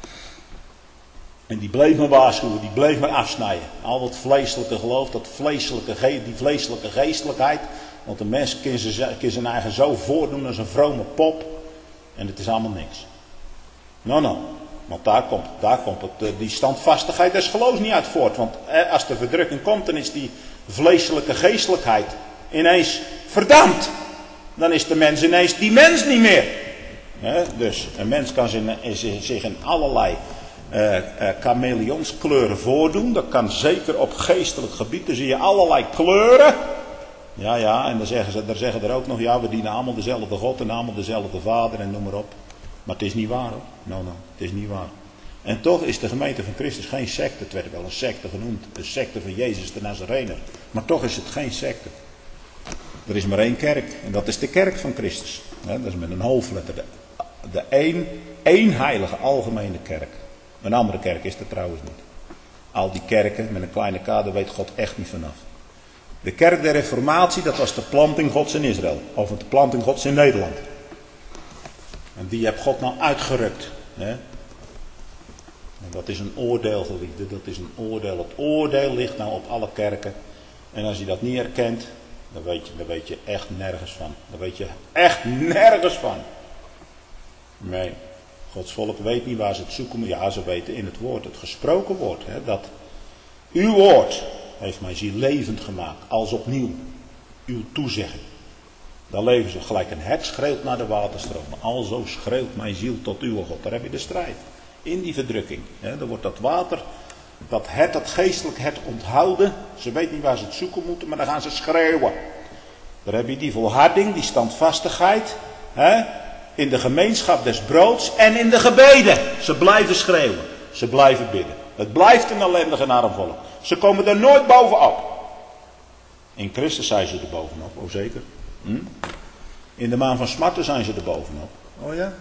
En die bleef maar waarschuwen, die bleef maar afsnijden. Al dat vleeselijke geloof, dat vleeselijke, die vleeselijke geestelijkheid. Want de mens kan zijn eigen zo voordoen als een vrome pop. En het is allemaal niks. Nou, nou. Want daar komt, daar komt het, die standvastigheid des geloofs niet uit voort. Want als de verdrukking komt, dan is die vleeselijke geestelijkheid ineens verdampt. Dan is de mens ineens die mens niet meer. He, dus een mens kan zich in allerlei uh, uh, chameleonskleuren voordoen. Dat kan zeker op geestelijk gebied. Dan zie je allerlei kleuren. Ja, ja, en dan zeggen ze, daar zeggen er ook nog, ja, we dienen allemaal dezelfde God en allemaal dezelfde Vader en noem maar op. Maar het is niet waar hoor. Nou, nou, het is niet waar. En toch is de gemeente van Christus geen secte. Het werd wel een secte genoemd. De secte van Jezus de Nazarener. Maar toch is het geen secte. Er is maar één kerk. En dat is de kerk van Christus. Ja, dat is met een hoofdletter. De, de één, één heilige algemene kerk. Een andere kerk is er trouwens niet. Al die kerken met een kleine k, daar weet God echt niet vanaf. De kerk der Reformatie, dat was de planting Gods in Israël. Of de planting Gods in Nederland. En die heeft God nou uitgerukt. Hè? En dat is een oordeel, geliefde. Dat is een oordeel. Het oordeel ligt nou op alle kerken. En als je dat niet herkent, dan weet je, dan weet je echt nergens van. Dan weet je echt nergens van. Nee, Gods volk weet niet waar ze het zoeken. Ja, ze weten in het woord, het gesproken woord. Hè, dat uw woord heeft mijn ziel levend gemaakt. Als opnieuw. Uw toezegging. Dan leven ze gelijk een hert schreeuwt naar de waterstromen. Alzo schreeuwt mijn ziel tot uw God. Daar heb je de strijd. In die verdrukking. Hè, dan wordt dat water, dat hert, dat geestelijk hert onthouden. Ze weten niet waar ze het zoeken moeten, maar dan gaan ze schreeuwen. Daar heb je die volharding, die standvastigheid. Hè, in de gemeenschap des broods en in de gebeden. Ze blijven schreeuwen. Ze blijven bidden. Het blijft een ellendige naar een volk. Ze komen er nooit bovenop. In Christus zijn ze er bovenop, oh zeker. Hm? In de maan van smarten zijn ze er bovenop. Oh ja?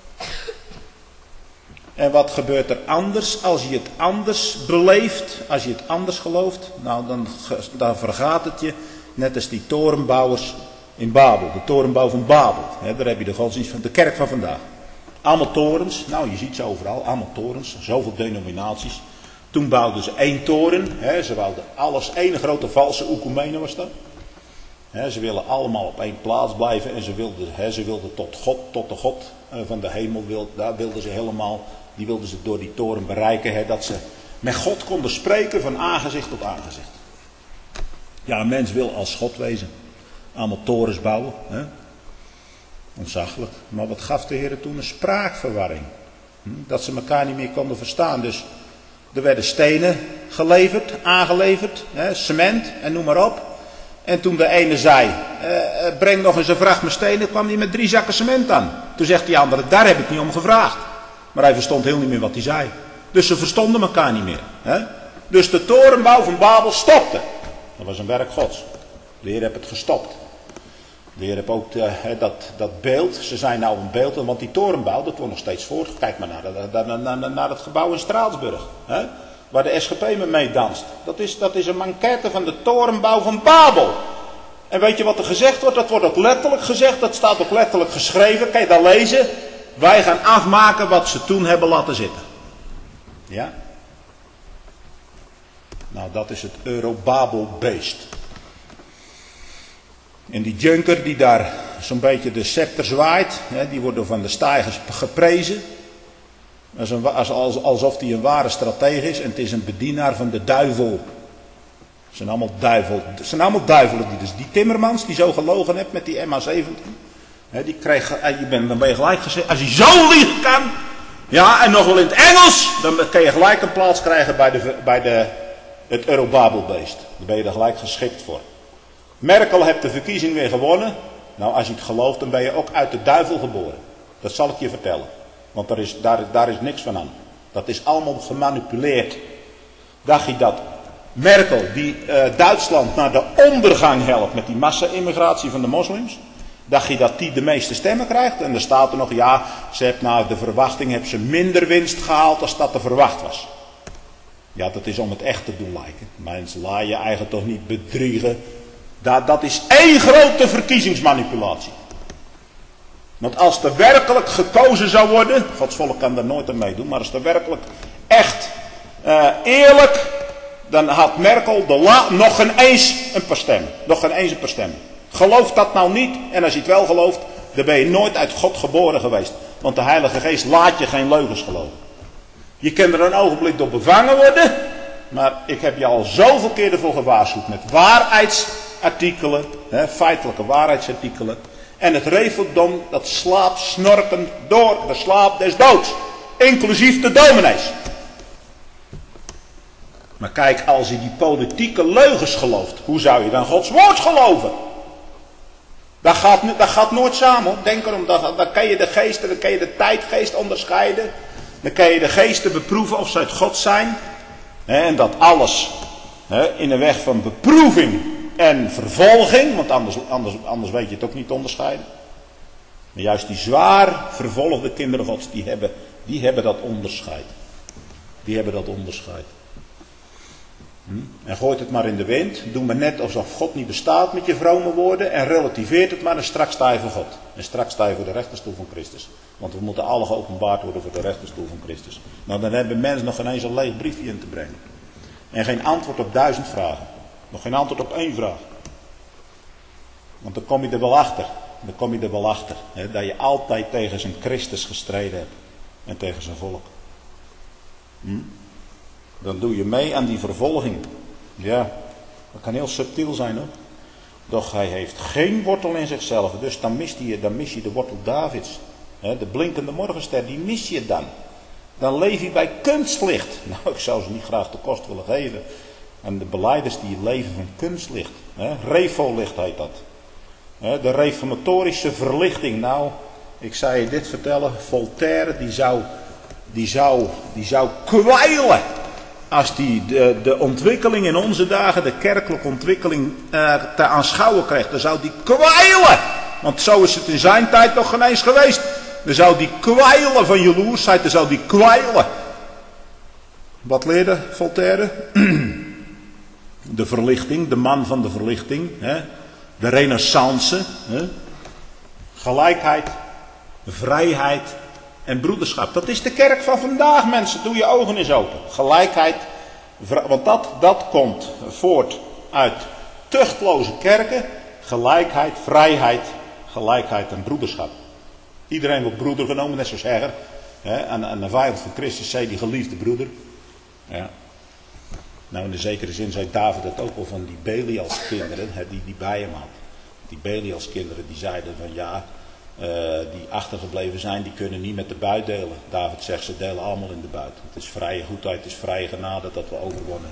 En wat gebeurt er anders als je het anders beleeft, als je het anders gelooft? Nou, dan, dan vergaat het je, net als die torenbouwers in Babel, de torenbouw van Babel. He, daar heb je de godsdienst van de kerk van vandaag. Allemaal torens, nou je ziet ze overal, allemaal torens, zoveel denominaties. Toen bouwden ze één toren, he, ze wilden alles, één grote valse oekumene was dat. He, ze willen allemaal op één plaats blijven en ze wilden, he, ze wilden tot God, tot de God van de hemel, wil, daar wilden ze helemaal, die wilden ze door die toren bereiken, he, dat ze met God konden spreken van aangezicht tot aangezicht. Ja, een mens wil als God wezen. Allemaal torens bouwen. Hè? Ontzaglijk. Maar wat gaf de Heer toen? Een spraakverwarring. Hm? Dat ze elkaar niet meer konden verstaan. Dus er werden stenen geleverd, aangeleverd. Hè? Cement en noem maar op. En toen de ene zei, eh, breng nog eens een vracht met stenen, kwam hij met drie zakken cement aan. Toen zegt die andere, daar heb ik niet om gevraagd. Maar hij verstond heel niet meer wat hij zei. Dus ze verstonden elkaar niet meer. Hè? Dus de torenbouw van Babel stopte. Dat was een werk Gods. De Heer heeft het gestopt. De Heer heeft ook de, he, dat, dat beeld. Ze zijn nou een beeld. Want die torenbouw, dat wordt nog steeds voort. Kijk maar naar, de, naar, naar, naar het gebouw in Straatsburg. Hè, waar de S G P mee mee danst. Dat is, dat is een manquette van de torenbouw van Babel. En weet je wat er gezegd wordt? Dat wordt ook letterlijk gezegd. Dat staat ook letterlijk geschreven. Kan je dat lezen? Wij gaan afmaken wat ze toen hebben laten zitten. Ja? Nou, dat is het Eurobabelbeest. En die junker die daar zo'n beetje de scepter zwaait, hè, die wordt door van de stijgers geprezen. Als een, als, als, alsof hij een ware stratege is en het is een bedienaar van de duivel. Het zijn allemaal duivel, het zijn allemaal duivelen. Die, dus die Timmermans die zo gelogen heeft met die M H zeventien. Hè, die kreeg, je bent, dan ben je gelijk gezegd, als hij zo liegen kan, ja en nog wel in het Engels, dan kan je gelijk een plaats krijgen bij, de, bij de, het Eurobabelbeest. Dan ben je er gelijk geschikt voor. Merkel heeft de verkiezing weer gewonnen. Nou, als je het gelooft, dan ben je ook uit de duivel geboren. Dat zal ik je vertellen. Want daar is, daar, daar is niks van aan. Dat is allemaal gemanipuleerd. Dacht je dat Merkel, die uh, Duitsland naar de ondergang helpt met die massa-immigratie van de moslims, dacht je dat die de meeste stemmen krijgt? En er staat er nog, ja, ze heeft naar de verwachting heeft ze minder winst gehaald als dat er verwacht was. Ja, dat is om het echt te doen lijken. Mensen, laat je eigen toch niet bedriegen. Dat, dat is één grote verkiezingsmanipulatie. Want als er werkelijk gekozen zou worden, Gods volk kan daar nooit aan meedoen, maar als er werkelijk echt uh, eerlijk, dan had Merkel de la, nog geen eens een paar stemmen. Nog geen eens een paar stemmen. Geloof dat nou niet, en als je het wel gelooft, dan ben je nooit uit God geboren geweest. Want de Heilige Geest laat je geen leugens geloven. Je kan er een ogenblik door bevangen worden, maar ik heb je al zoveel keer ervoor gewaarschuwd met waarheidsartikelen, hè, feitelijke waarheidsartikelen. En het reveldom dat slaapt snorkend door de slaap des doods. Inclusief de dominees. Maar kijk, als je die politieke leugens gelooft, hoe zou je dan Gods woord geloven? Dat gaat, dat gaat nooit samen. Denk erom, dan, dan kan je de geesten, dan kan je de tijdgeest onderscheiden. Dan kan je de geesten beproeven of ze uit God zijn. En dat alles in een weg van beproeving en vervolging, want anders, anders, anders weet je het ook niet te onderscheiden. Maar juist die zwaar vervolgde kinderen Gods, die hebben, die hebben dat onderscheid. Die hebben dat onderscheid. Hm? En gooit het maar in de wind. Doe maar net alsof God niet bestaat met je vrome woorden. En relativeert het maar en straks sta je voor God. En straks sta je voor de rechterstoel van Christus. Want we moeten alle geopenbaard worden voor de rechterstoel van Christus. Nou, dan hebben mensen nog geen eens een leeg briefje in te brengen. En geen antwoord op duizend vragen. Nog geen antwoord op één vraag. Want dan kom je er wel achter. Dan kom je er wel achter. Hè, dat je altijd tegen zijn Christus gestreden hebt. En tegen zijn volk. Hm? Dan doe je mee aan die vervolging. Ja, dat kan heel subtiel zijn hoor. Doch hij heeft geen wortel in zichzelf. Dus dan, mist hij, dan mis je de wortel Davids. Hè, de blinkende morgenster, die mis je dan. Dan leef je bij kunstlicht. Nou, ik zou ze niet graag de kost willen geven. En de belijders die leven van kunstlicht. Hè, Refolicht heet dat. Hè, de reformatorische verlichting. Nou, ik zou je dit vertellen. Voltaire die zou, die zou, die zou kwijlen. Als die de, de ontwikkeling in onze dagen, de kerkelijke ontwikkeling uh, te aanschouwen krijgt. Dan zou die kwijlen. Want zo is het in zijn tijd nog geen eens geweest. Dan zou die kwijlen van jaloersheid. Dan zou die kwijlen. Wat leerde Voltaire? De verlichting, de man van de verlichting. Hè? De renaissance. Hè? Gelijkheid, vrijheid en broederschap. Dat is de kerk van vandaag, mensen. Doe je ogen eens open. Gelijkheid, want dat, dat komt voort uit tuchtloze kerken. Gelijkheid, vrijheid, gelijkheid en broederschap. Iedereen wordt broeder genomen, net zoals Hegger. En, en de vijand van Christus zei die geliefde broeder. Ja. Nou, in de zekere zin zei David dat ook wel van die Belials kinderen, hè, die, die bij hem had. Die Belials kinderen die zeiden van ja, uh, die achtergebleven zijn, die kunnen niet met de buit delen. David zegt, ze delen allemaal in de buit. Het is vrije goedheid, het is vrije genade dat we overwonnen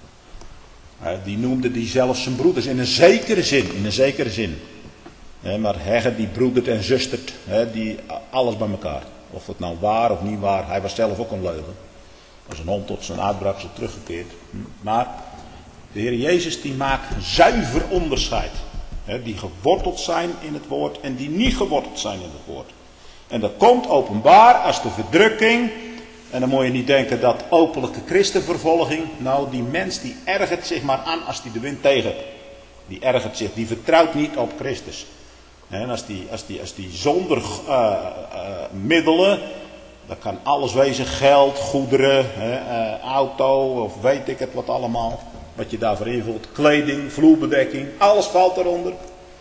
hebben. Uh, die noemde die zelfs zijn broeders in een zekere zin, in een zekere zin. Uh, maar Hegger die broedert en zustert, uh, die, alles bij elkaar. Of het nou waar of niet waar, hij was zelf ook een leugen. Als een hond tot zijn uitbraak is teruggekeerd. Maar de Heer Jezus die maakt zuiver onderscheid. Hè, die geworteld zijn in het woord en die niet geworteld zijn in het woord. En dat komt openbaar als de verdrukking. En dan moet je niet denken dat openlijke christenvervolging. Nou, die mens die ergert zich maar aan als die de wind tegen heeft. Die ergert zich, die vertrouwt niet op Christus. En als die, als die, als die zonder uh, uh, middelen. Dat kan alles wezen, geld, goederen, hè, uh, auto of weet ik het wat allemaal. Wat je daarvoor invult, kleding, vloerbedekking, alles valt eronder.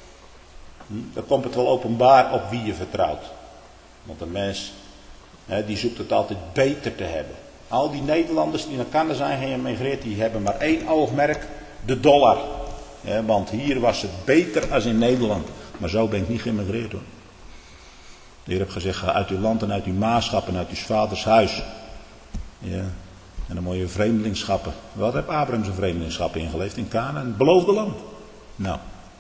Hm? Dan komt het wel openbaar op wie je vertrouwt. Want een mens, hè, die zoekt het altijd beter te hebben. Al die Nederlanders die naar Canada zijn geëmigreerd, die hebben maar één oogmerk, de dollar. Hè, want hier was het beter als in Nederland. Maar zo ben ik niet geëmigreerd hoor. De Heer heeft gezegd, ga uit uw land en uit uw maatschap en uit uw vaders huis. Ja. En dan moet je vreemdelingschappen. Wat heeft Abraham zijn vreemdelingschap ingeleefd in Canaan? Het beloofde land. Nou.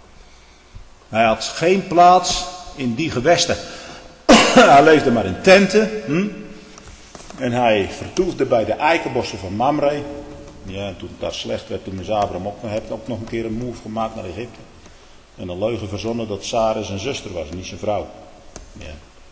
Hij had geen plaats in die gewesten. Hij leefde maar in tenten. Hm? En hij vertoefde bij de eikenbossen van Mamre. Ja, en toen het daar slecht werd, toen is Abraham ook, heeft ook nog een keer een move gemaakt naar Egypte. En een leugen verzonnen dat Sarah zijn zuster was, niet zijn vrouw. Ja.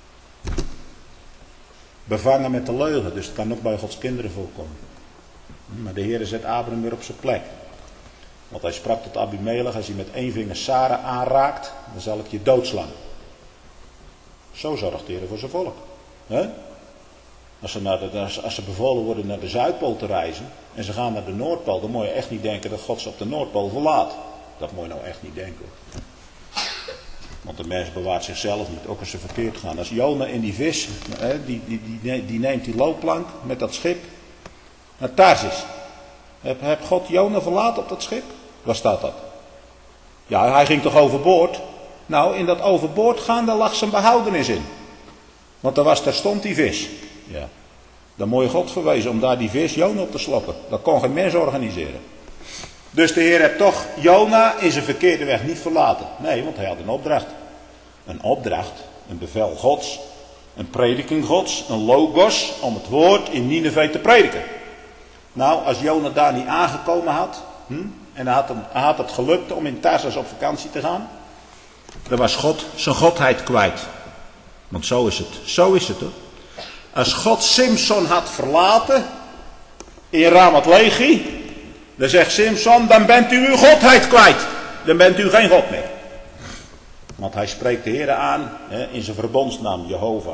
Bevangen met de leugen, dus het kan ook bij Gods kinderen voorkomen. Maar de Heer zet Abraham weer op zijn plek. Want hij sprak tot Abimelech, als je met één vinger Sarah aanraakt, dan zal ik je doodslaan. Zo zorgt de Heer voor zijn volk. He? Als, ze naar de, als ze bevolen worden naar de Zuidpool te reizen en ze gaan naar de Noordpool, dan moet je echt niet denken dat God ze op de Noordpool verlaat. Dat moet je nou echt niet denken. Want de mens bewaart zichzelf niet, ook als ze verkeerd gaan. Als Jona in die vis, die, die, die, die neemt die loopplank met dat schip naar Tarsis. Heb, heb God Jona verlaten op dat schip? Waar staat dat? Ja, hij ging toch overboord? Nou, in dat overboord gaan, daar lag zijn behoudenis in. Want daar was terstond die vis. Ja. Dan moet je God verwezen om daar die vis Jona op te sloppen. Dat kon geen mens organiseren. Dus de Heer heeft toch Jona in zijn verkeerde weg niet verlaten. Nee, want hij had een opdracht. Een opdracht, een bevel Gods, een prediking Gods, een logos om het woord in Nineve te prediken. Nou, als Jona daar niet aangekomen had, hm, en hij had, hem, hij had het gelukt om in Tarsus op vakantie te gaan, dan was God zijn godheid kwijt. Want zo is het, zo is het hoor. Als God Simson had verlaten, in Ramat Lehi, dan zegt Simson, dan bent u uw godheid kwijt. Dan bent u geen God meer. Want hij spreekt de Heere aan hè, in zijn verbondsnaam, Jehovah.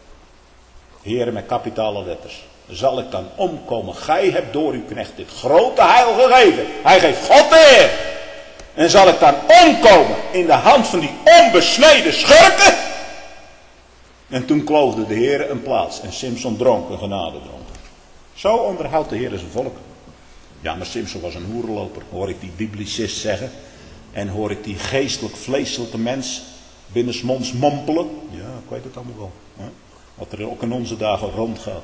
Heere met kapitale letters. Zal ik dan omkomen? Gij hebt door uw knecht dit grote heil gegeven. Hij geeft God de Heer. En zal ik dan omkomen in de hand van die onbesneden schurken? En toen kloofde de Heer een plaats. En Simson dronk, een genade dronk. Zo onderhoudt de Heer zijn volk. Ja, maar Simson was een hoerenloper, hoor ik die biblicist zeggen. En hoor ik die geestelijk vleeselijke mens binnensmonds mompelen. Ja, ik weet het allemaal wel. Hè? Wat er ook in onze dagen rondgaat.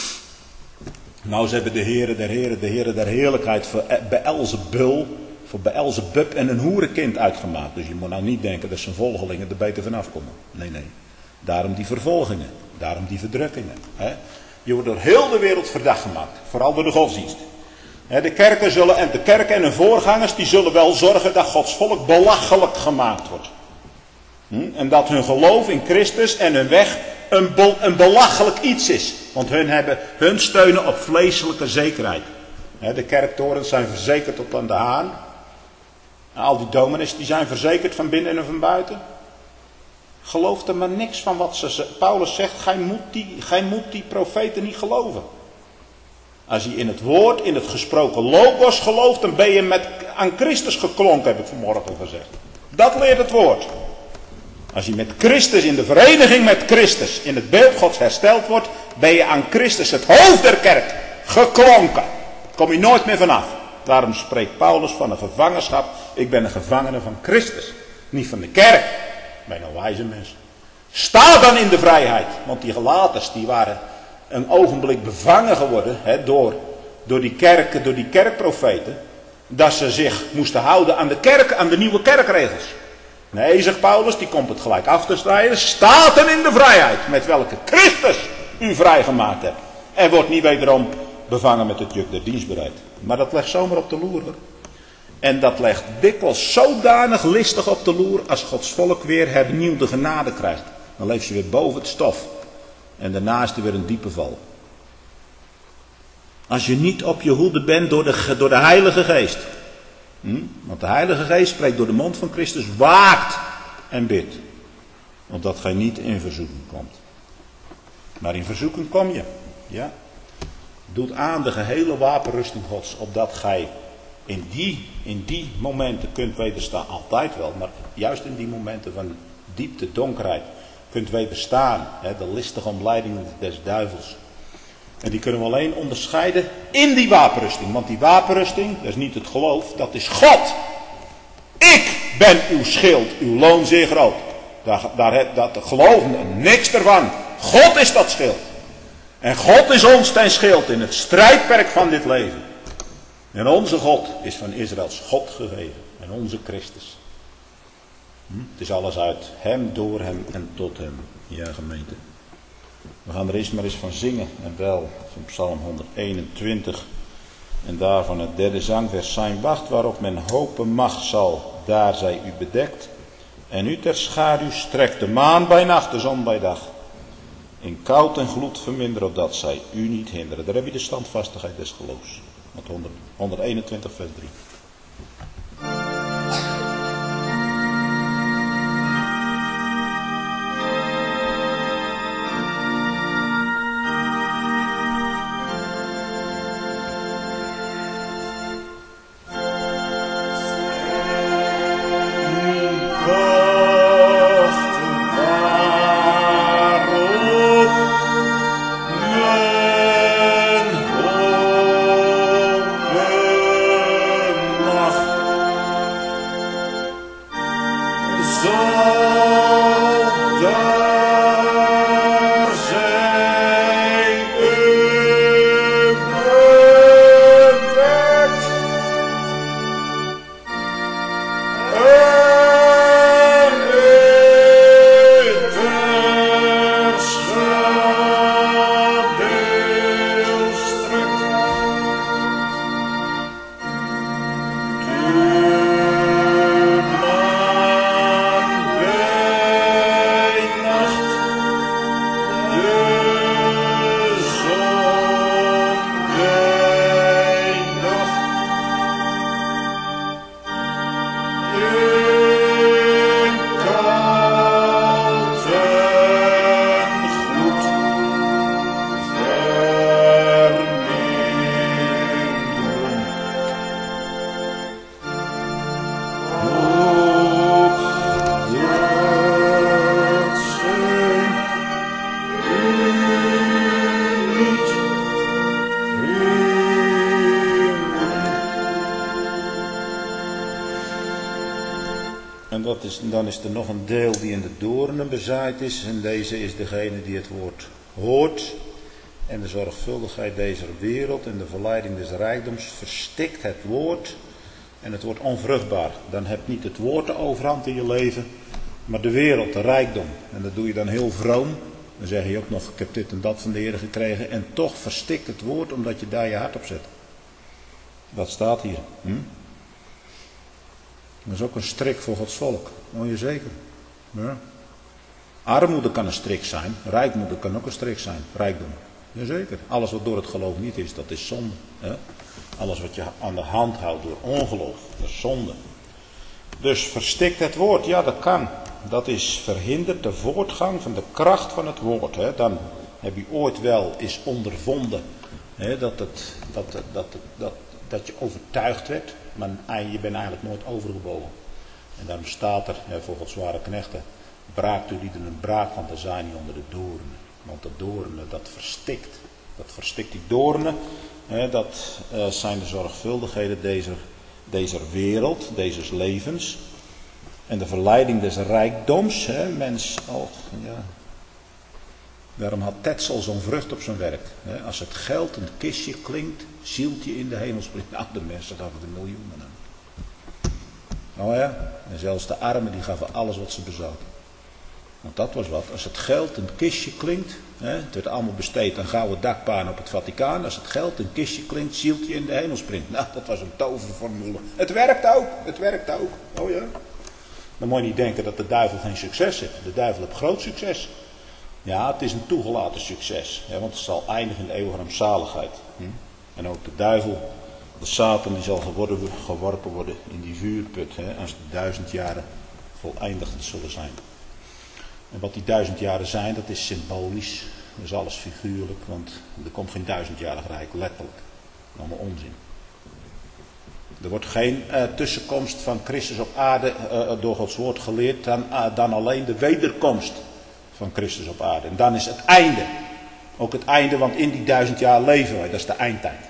Nou, ze hebben de Heere der Heren, de Heere der Heerlijkheid voor Beelzebul, voor Beelzebub en een hoerenkind uitgemaakt. Dus je moet nou niet denken dat zijn volgelingen er beter vanaf komen. Nee, nee. Daarom die vervolgingen. Daarom die verdrukkingen. Hè? Je wordt door heel de wereld verdacht gemaakt. Vooral door de godsdienst. De kerken zullen, en de kerken en hun voorgangers, die zullen wel zorgen dat Gods volk belachelijk gemaakt wordt. En dat hun geloof in Christus en hun weg een, be, een belachelijk iets is. Want hun, hebben, hun steunen op vleeselijke zekerheid. De kerktorens zijn verzekerd tot aan de haan. Al die dominees die zijn verzekerd van binnen en van buiten. Geloof er maar niks van wat ze, Paulus zegt, gij moet, die, gij moet die profeten niet geloven. Als je in het woord, in het gesproken logos gelooft, dan ben je met, aan Christus geklonken, heb ik vanmorgen gezegd. Dat leert het woord. Als je met Christus, in de vereniging met Christus, in het beeld Gods hersteld wordt, ben je aan Christus, het hoofd der kerk, geklonken. Kom je nooit meer vanaf. Daarom spreekt Paulus van een gevangenschap. Ik ben een gevangene van Christus, niet van de kerk. Ik ben een wijze mens. Sta dan in de vrijheid, want die Galaters, die waren een ogenblik bevangen geworden hè, door, door, die kerk, door die kerkprofeten. Dat ze zich moesten houden aan de kerk, aan de nieuwe kerkregels. Nee, zegt Paulus, die komt het gelijk af te snijden. Sta dan in de vrijheid met welke Christus u vrijgemaakt hebt. En wordt niet wederom bevangen met het juk der dienstbereid. Maar dat legt zomaar op de loer. Hoor. En dat legt dikwijls zodanig listig op de loer als Gods volk weer hernieuwde genade krijgt. Dan leeft ze weer boven het stof. En daarna is er weer een diepe val. Als je niet op je hoede bent door de, door de Heilige Geest. Hm? Want de Heilige Geest spreekt door de mond van Christus. Waakt en bidt. Opdat gij niet in verzoeking komt. Maar in verzoeking kom je. Ja. Doet aan de gehele wapenrusting Gods. Opdat gij in die, in die momenten kunt wederstaan. Altijd wel. Maar juist in die momenten van diepte, donkerheid. Kunt wederstaan. Hè, de listige omleidingen des duivels. En die kunnen we alleen onderscheiden in die wapenrusting. Want die wapenrusting, dat is niet het geloof, dat is God. Ik ben uw schild, uw loon zeer groot. Daar, daar, dat geloof niks ervan. God is dat schild. En God is ons ten schild in het strijdperk van dit leven. En onze God is van Israëls God gegeven. En onze Christus. Hm? Het is alles uit hem, door hem en tot hem. Ja, gemeente. We gaan er eerst maar eens van zingen. En wel van Psalm honderdeenentwintig. En daarvan het derde zangvers. Zijn wacht waarop men hopen mag zal, daar zij u bedekt. En u ter schaduw strekt de maan bij nacht, de zon bij dag. In koud en gloed verminderen, opdat zij u niet hinderen. Daar heb je de standvastigheid des geloofs. Met honderdeenentwintig vers drie.
En dat is, dan is er nog een deel die in de doornen bezaaid is. En deze is degene die het woord hoort. En de zorgvuldigheid deze wereld en de verleiding des rijkdoms verstikt het woord. En het wordt onvruchtbaar. Dan heb je niet het woord de overhand in je leven. Maar de wereld, de rijkdom. En dat doe je dan heel vroom. Dan zeg je ook nog, ik heb dit en dat van de Heer gekregen. En toch verstikt het woord omdat je daar je hart op zet. Dat staat hier. Hm? Dat is ook een strik voor Gods volk. Hoor je zeker? Ja. Armoede kan een strik zijn. Rijkmoede kan ook een strik zijn. Rijkdom. Jazeker. Alles wat door het geloof niet is, dat is zonde. Hè? Alles wat je aan de hand houdt door ongeloof, dat is zonde. Dus verstikt het woord, ja dat kan. Dat is verhindert de voortgang van de kracht van het woord. Hè? Dan heb je ooit wel eens ondervonden hè, dat, het, dat, dat, dat, dat, dat je overtuigd werd. Maar je bent eigenlijk nooit overgebogen. En daarom staat er hè, voor Gods zware knechten. Braakt u lieden een braak, want er zijn niet onder de doornen. Want de doornen, dat verstikt. Dat verstikt die doornen. Hè, dat uh, zijn de zorgvuldigheden deze, deze wereld, deze levens. En de verleiding des rijkdoms. Hè, mens, oh, ja. Daarom had Tetzel zo'n vrucht op zijn werk. Hè. Als het geld een kistje klinkt, zieltje in de hemel springt. Nou, de mensen gaven er miljoenen aan. Oh ja, en zelfs de armen die gaven alles wat ze bezaten. Want dat was wat. Als het geld een kistje klinkt, hè, het werd allemaal besteed aan gouden dakpaan op het Vaticaan. Als het geld een kistje klinkt, zieltje in de hemel springt. Nou, dat was een toverformule. Het werkt ook, het werkt ook. Oh ja. Dan moet je niet denken dat de duivel geen succes heeft. De duivel heeft groot succes. Ja, het is een toegelaten succes. Hè, want het zal eindigen in de eeuwige rampzaligheid. Hm? En ook de duivel, de Satan, die zal geworden, geworpen worden in die vuurput. Hè, als de duizend jaren voleindigd zullen zijn. En wat die duizend jaren zijn, dat is symbolisch. Dat is alles figuurlijk, want er komt geen duizendjarig rijk, letterlijk. Allemaal onzin. Er wordt geen uh, tussenkomst van Christus op aarde uh, door Gods woord geleerd dan, uh, dan alleen de wederkomst van Christus op aarde. En dan is het einde. Ook het einde, want in die duizend jaar leven wij. Dat is de eindtijd.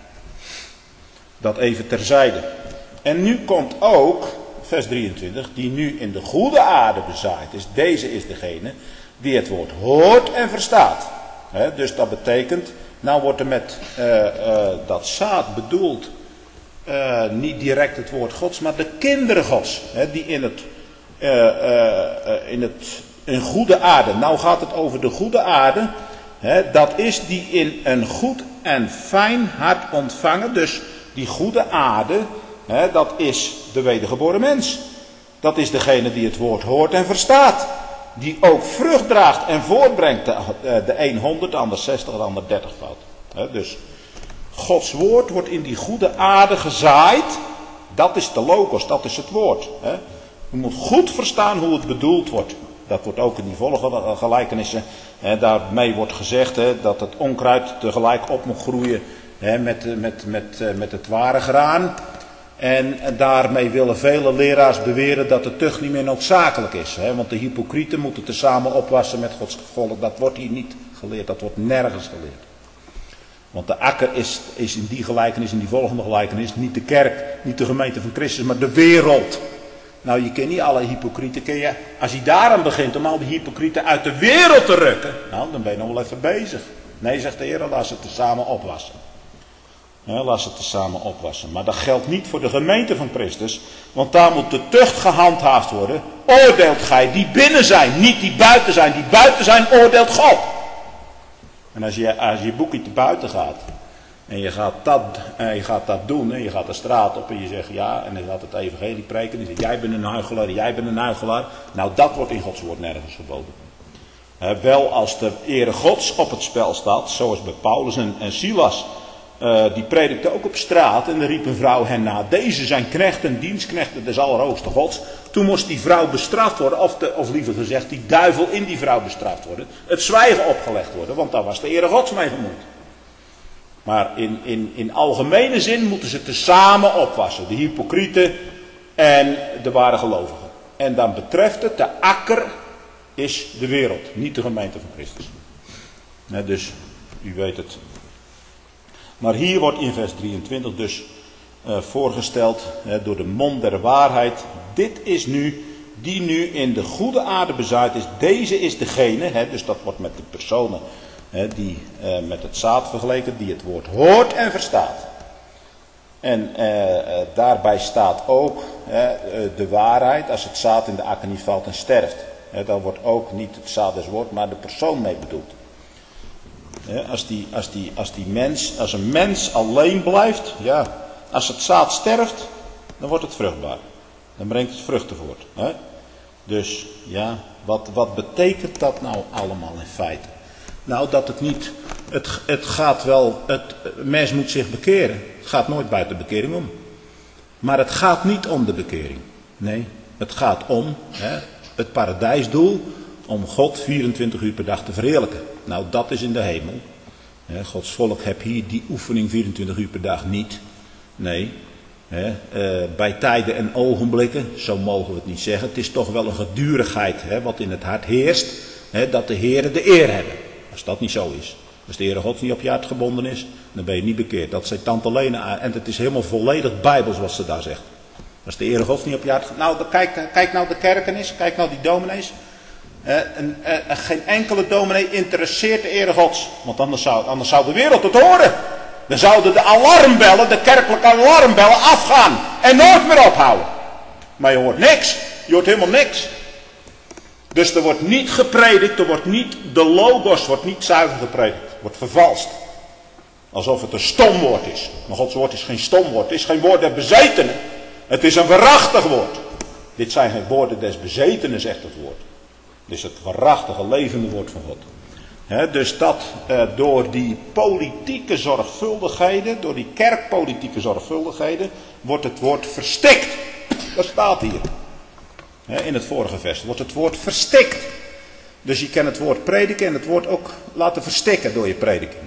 Dat even terzijde. En nu komt ook, vers drieëntwintig, die nu in de goede aarde bezaaid is. Deze is degene die het woord hoort en verstaat. He, dus dat betekent, nou wordt er met uh, uh, dat zaad bedoeld, uh, niet direct het woord Gods, maar de kinderen Gods. He, die in het, uh, uh, in het, in goede aarde. Nou gaat het over de goede aarde. He, dat is die in een goed en fijn hart ontvangen. Dus die goede aarde, he, dat is de wedergeboren mens. Dat is degene die het woord hoort en verstaat. Die ook vrucht draagt en voortbrengt. De, de een honderd, de ander zestig, de ander dertig fout. He, dus Gods woord wordt in die goede aarde gezaaid. Dat is de logos, dat is het woord. He. Je moet goed verstaan hoe het bedoeld wordt. Dat wordt ook in die volgende gelijkenissen. He, daarmee wordt gezegd he, dat het onkruid tegelijk op moet groeien he, met, met, met, met het ware graan. En daarmee willen vele leraars beweren dat de tucht niet meer noodzakelijk is. Hè? Want de hypocrieten moeten tezamen opwassen met Gods volk. Dat wordt hier niet geleerd. Dat wordt nergens geleerd. Want de akker is, is in die gelijkenis, in die volgende gelijkenis, niet de kerk, niet de gemeente van Christus, maar de wereld. Nou, je kent niet alle hypocrieten. Ken je, als je daaraan begint om al die hypocrieten uit de wereld te rukken, nou, dan ben je nog wel even bezig. Nee, zegt de Heer, laat ze tezamen opwassen. Ja, laat ze tezamen opwassen. Maar dat geldt niet voor de gemeente van Christus. Want daar moet de tucht gehandhaafd worden. Oordeelt gij die binnen zijn, niet die buiten zijn. Die buiten zijn, oordeelt God. En als je, als je boekje te buiten gaat. En je gaat, dat, en je gaat dat doen. En je gaat de straat op en je zegt ja. En je gaat het evangelie preken. En je zegt jij bent een huichelaar, jij bent een huichelaar. Nou, dat wordt in Gods woord nergens verboden. He, wel als de ere Gods op het spel staat. Zoals bij Paulus en, en Silas. Uh, die predikte ook op straat en er riep een vrouw hen na. Deze zijn knechten, dienstknechten des Allerhoogste Gods. Toen moest die vrouw bestraft worden, of, de, of liever gezegd, die duivel in die vrouw bestraft worden. Het zwijgen opgelegd worden, want daar was de Heere Gods mee gemoeid. Maar in, in, in algemene zin moeten ze tezamen opwassen. De hypocrieten en de ware gelovigen. En dan betreft het, de akker is de wereld, niet de gemeente van Christus. Nee, dus, u weet het. Maar hier wordt in vers drieëntwintig dus uh, voorgesteld uh, door de mond der waarheid. Dit is nu
die nu in de goede aarde bezaaid is, deze is degene, hè, dus dat wordt met de personen hè, die uh, met het zaad vergeleken, die het woord hoort en verstaat. En uh, uh, daarbij staat ook uh, de waarheid, als het zaad in de akker niet valt en sterft. Hè, dan wordt ook niet het zaad des woord, maar de persoon mee bedoeld. Hè, als, die, als, die, als, die mens, als een mens alleen blijft, ja, als het zaad sterft, dan wordt het vruchtbaar. Dan brengt het vruchten voort. Hè? Dus ja, wat, wat betekent dat nou allemaal in feite? Nou, dat het niet, het, het gaat wel, het mens moet zich bekeren. Het gaat nooit buiten de bekering om. Maar het gaat niet om de bekering. Nee, het gaat om hè, het paradijsdoel, om God vierentwintig uur per dag te verheerlijken. Nou, dat is in de hemel. Hè, Gods volk heeft hier die oefening vierentwintig uur per dag niet. Nee. He, uh, bij tijden en ogenblikken, zo mogen we het niet zeggen. Het is toch wel een gedurigheid he, wat in het hart heerst. He, dat de Heere de eer hebben. Als dat niet zo is. Als de Heere God niet op je hart gebonden is, dan ben je niet bekeerd. Dat zei tante Lena. En het is helemaal volledig bijbels wat ze daar zegt. Als de Heere God niet op je hart... Nou, dan kijk, kijk nou de kerken eens. Kijk nou die dominees. Uh, en, uh, geen enkele dominee interesseert de Heere Gods. Want anders zou, anders zou de wereld het horen. Dan zouden de alarmbellen, de kerkelijke alarmbellen afgaan. En nooit meer ophouden. Maar je hoort niks. Je hoort helemaal niks. Dus er wordt niet gepredikt. Er wordt niet, de logos wordt niet zuiver gepredikt. Het wordt vervalst. Alsof het een stom woord is. Maar Gods woord is geen stom woord. Het is geen woord der bezetenen. Het is een waarachtig woord. Dit zijn geen woorden des bezetenen, zegt het woord. Dit is het waarachtige, levende woord van God. He, dus dat eh, door die politieke zorgvuldigheden, door die kerkpolitieke zorgvuldigheden, wordt het woord verstikt. Dat staat hier. He, in het vorige vers wordt het woord verstikt. Dus je kan het woord prediken en het woord ook laten verstikken door je prediking.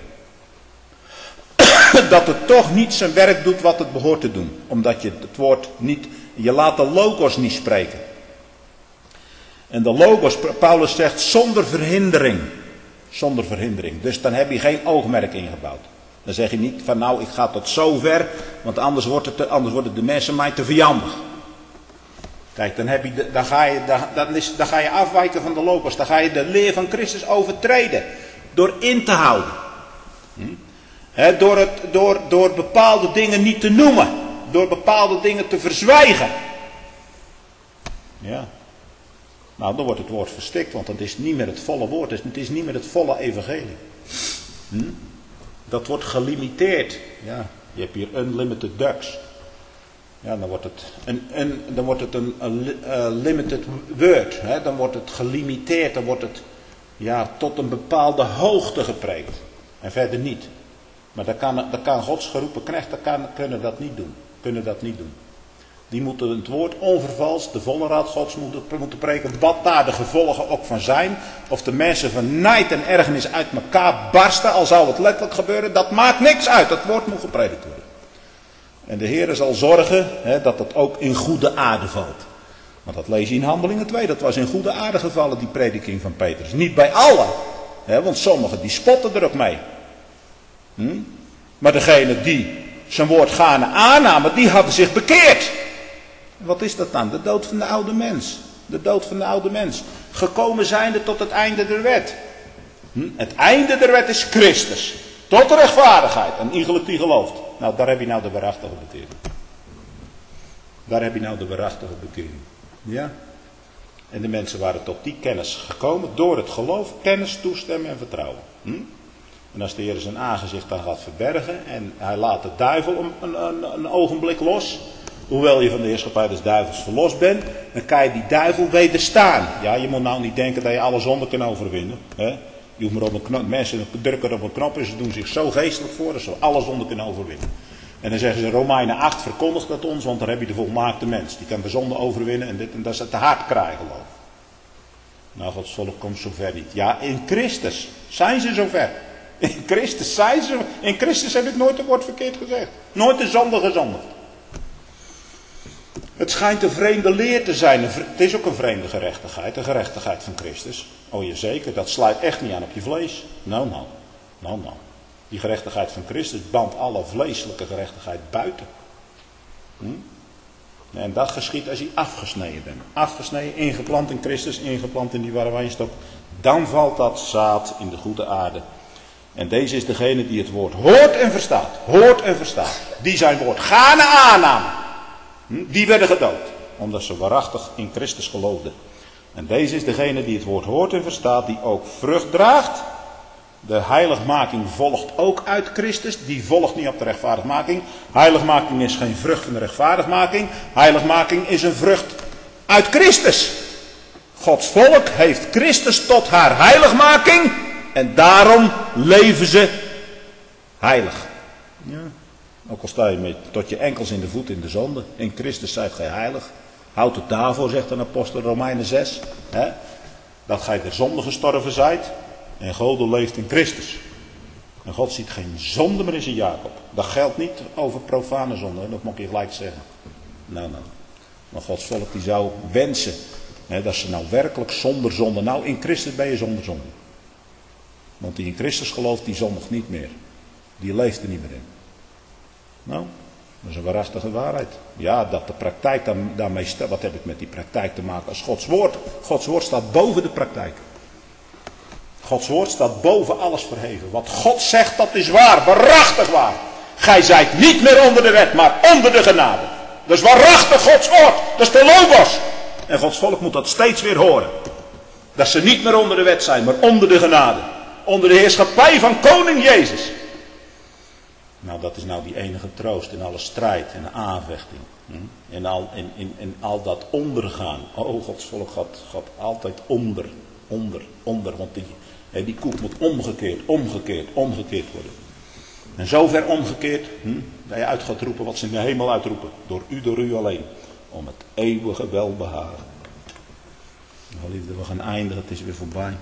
Dat het toch niet zijn werk doet wat het behoort te doen. Omdat je het woord niet, je laat de logos niet spreken. En de logos, Paulus zegt, zonder verhindering. Zonder verhindering. Dus dan heb je geen oogmerk ingebouwd. Dan zeg je niet van nou ik ga tot zover. Want anders, wordt het te, anders worden de mensen mij te vijandig. Kijk, dan, heb je de, dan, ga je, dan, is, dan ga je afwijken van de logos. Dan ga je de leer van Christus overtreden. Door in te houden. Hm? He, door, het, door, door bepaalde dingen niet te noemen. Door bepaalde dingen te verzwijgen. Ja. Nou, dan wordt het woord verstikt, want het is niet meer het volle woord, het is niet meer het volle evangelie. Hm? Dat wordt gelimiteerd. Ja, je hebt hier unlimited ducks. Ja, dan wordt het een, een, dan wordt het een, een, een limited word. Hè? Dan wordt het gelimiteerd, dan wordt het ja, tot een bepaalde hoogte gepreekt. En verder niet. Maar dan kan, dan kan Gods geroepen knechten kan, kunnen dat niet doen. Kunnen dat niet doen. Die moeten het woord onvervalst, de volle raad Gods moeten, moeten preken, wat daar de gevolgen ook van zijn. Of de mensen van nijd en ergernis uit elkaar barsten, al zou het letterlijk gebeuren, dat maakt niks uit. Dat woord moet gepredikt worden. En de Heer zal zorgen hè, dat het ook in goede aarde valt. Want dat lees je in Handelingen twee, dat was in goede aarde gevallen, die prediking van Petrus. Niet bij allen, hè, want sommigen die spotten er ook mee. Hm? Maar degene die zijn woord gaarne aannamen, die hadden zich bekeerd. Wat is dat dan? De dood van de oude mens. De dood van de oude mens. Gekomen zijnde tot het einde der wet. Hm? Het einde der wet is Christus. Tot de rechtvaardigheid. En iegelijk die gelooft. Nou, daar heb je nou de waarachtige bekering. Daar heb je nou de waarachtige bekering. Ja? En de mensen waren tot die kennis gekomen. Door het geloof, kennis, toestemmen en vertrouwen. Hm? En als de Heer zijn aangezicht dan gaat verbergen. En hij laat de duivel een, een, een ogenblik los. Hoewel je van de heerschappij des duivels verlost bent, dan kan je die duivel wederstaan. Ja, je moet nou niet denken dat je alle zonden kan overwinnen. Hè? Je hoeft maar op een knop, mensen drukken op een knop en ze doen zich zo geestelijk voor dat ze alle zonden kunnen overwinnen. En dan zeggen ze, Romeinen acht verkondigt dat ons, want dan heb je de volmaakte mens. Die kan de zonde overwinnen en, dit, en dat is het te hard krijgen, geloof ik. Nou, Gods volk komt zover niet. Ja, in Christus zijn ze zover. In Christus zijn ze In Christus heb ik nooit een woord verkeerd gezegd. Nooit een zonde gezondigd. Het schijnt een vreemde leer te zijn. Het is ook een vreemde gerechtigheid. De gerechtigheid van Christus. Oh ja, zeker. Dat sluit echt niet aan op je vlees. Nou, nou. Nou, nou. Die gerechtigheid van Christus bandt alle vleeselijke gerechtigheid buiten. Hm? En dat geschiet als je afgesneden bent. Afgesneden, ingeplant in Christus, ingeplant in die ware wijnstok. Dan valt dat zaad in de goede aarde. En deze is degene die het woord hoort en verstaat. Hoort en verstaat. Die zijn woord gaarne aannamen. Die werden gedood. Omdat ze waarachtig in Christus geloofden. En deze is degene die het woord hoort en verstaat. Die ook vrucht draagt. De heiligmaking volgt ook uit Christus. Die volgt niet op de rechtvaardigmaking. Heiligmaking is geen vrucht van de rechtvaardigmaking. Heiligmaking is een vrucht uit Christus. Gods volk heeft Christus tot haar heiligmaking. En daarom leven ze heilig. Ja. Ook al sta je met, tot je enkels in de voet in de zonde. In Christus zijt gij heilig. Houd het daarvoor, zegt een apostel Romeinen zes. Hè? Dat gij der zonde gestorven zijt. En God leeft in Christus. En God ziet geen zonde meer in zijn Jacob. Dat geldt niet over profane zonde. Dat moet ik je gelijk zeggen. Nou, nou. Maar Gods volk die zou wensen. Hè, dat ze nou werkelijk zonder zonde. Nou, in Christus ben je zonder zonde. Want die in Christus gelooft, die zondigt niet meer. Die leeft er niet meer in. Nou, dat is een waarachtige waarheid. Ja, dat de praktijk daarmee staat. Wat heb ik met die praktijk te maken als Gods woord? Gods woord staat boven de praktijk. Gods woord staat boven alles verheven. Wat God zegt, dat is waar. Waarachtig waar. Gij zijt niet meer onder de wet, maar onder de genade. Dat is waarachtig Gods woord. Dat is de logos. En Gods volk moet dat steeds weer horen. Dat ze niet meer onder de wet zijn, maar onder de genade. Onder de heerschappij van koning Jezus. Nou, dat is nou die enige troost in alle strijd en aanvechting. Hm? In, al, in, in, in al dat ondergaan. Oh, Gods volk gaat, gaat altijd onder. Onder, onder. Want die, he, die koek moet omgekeerd, omgekeerd, omgekeerd worden. En zover omgekeerd, hm, dat je uit gaat roepen wat ze in de hemel uitroepen. Door u, door u alleen. Om het eeuwige welbehagen. Nou, liefde, we gaan eindigen, het is weer voorbij.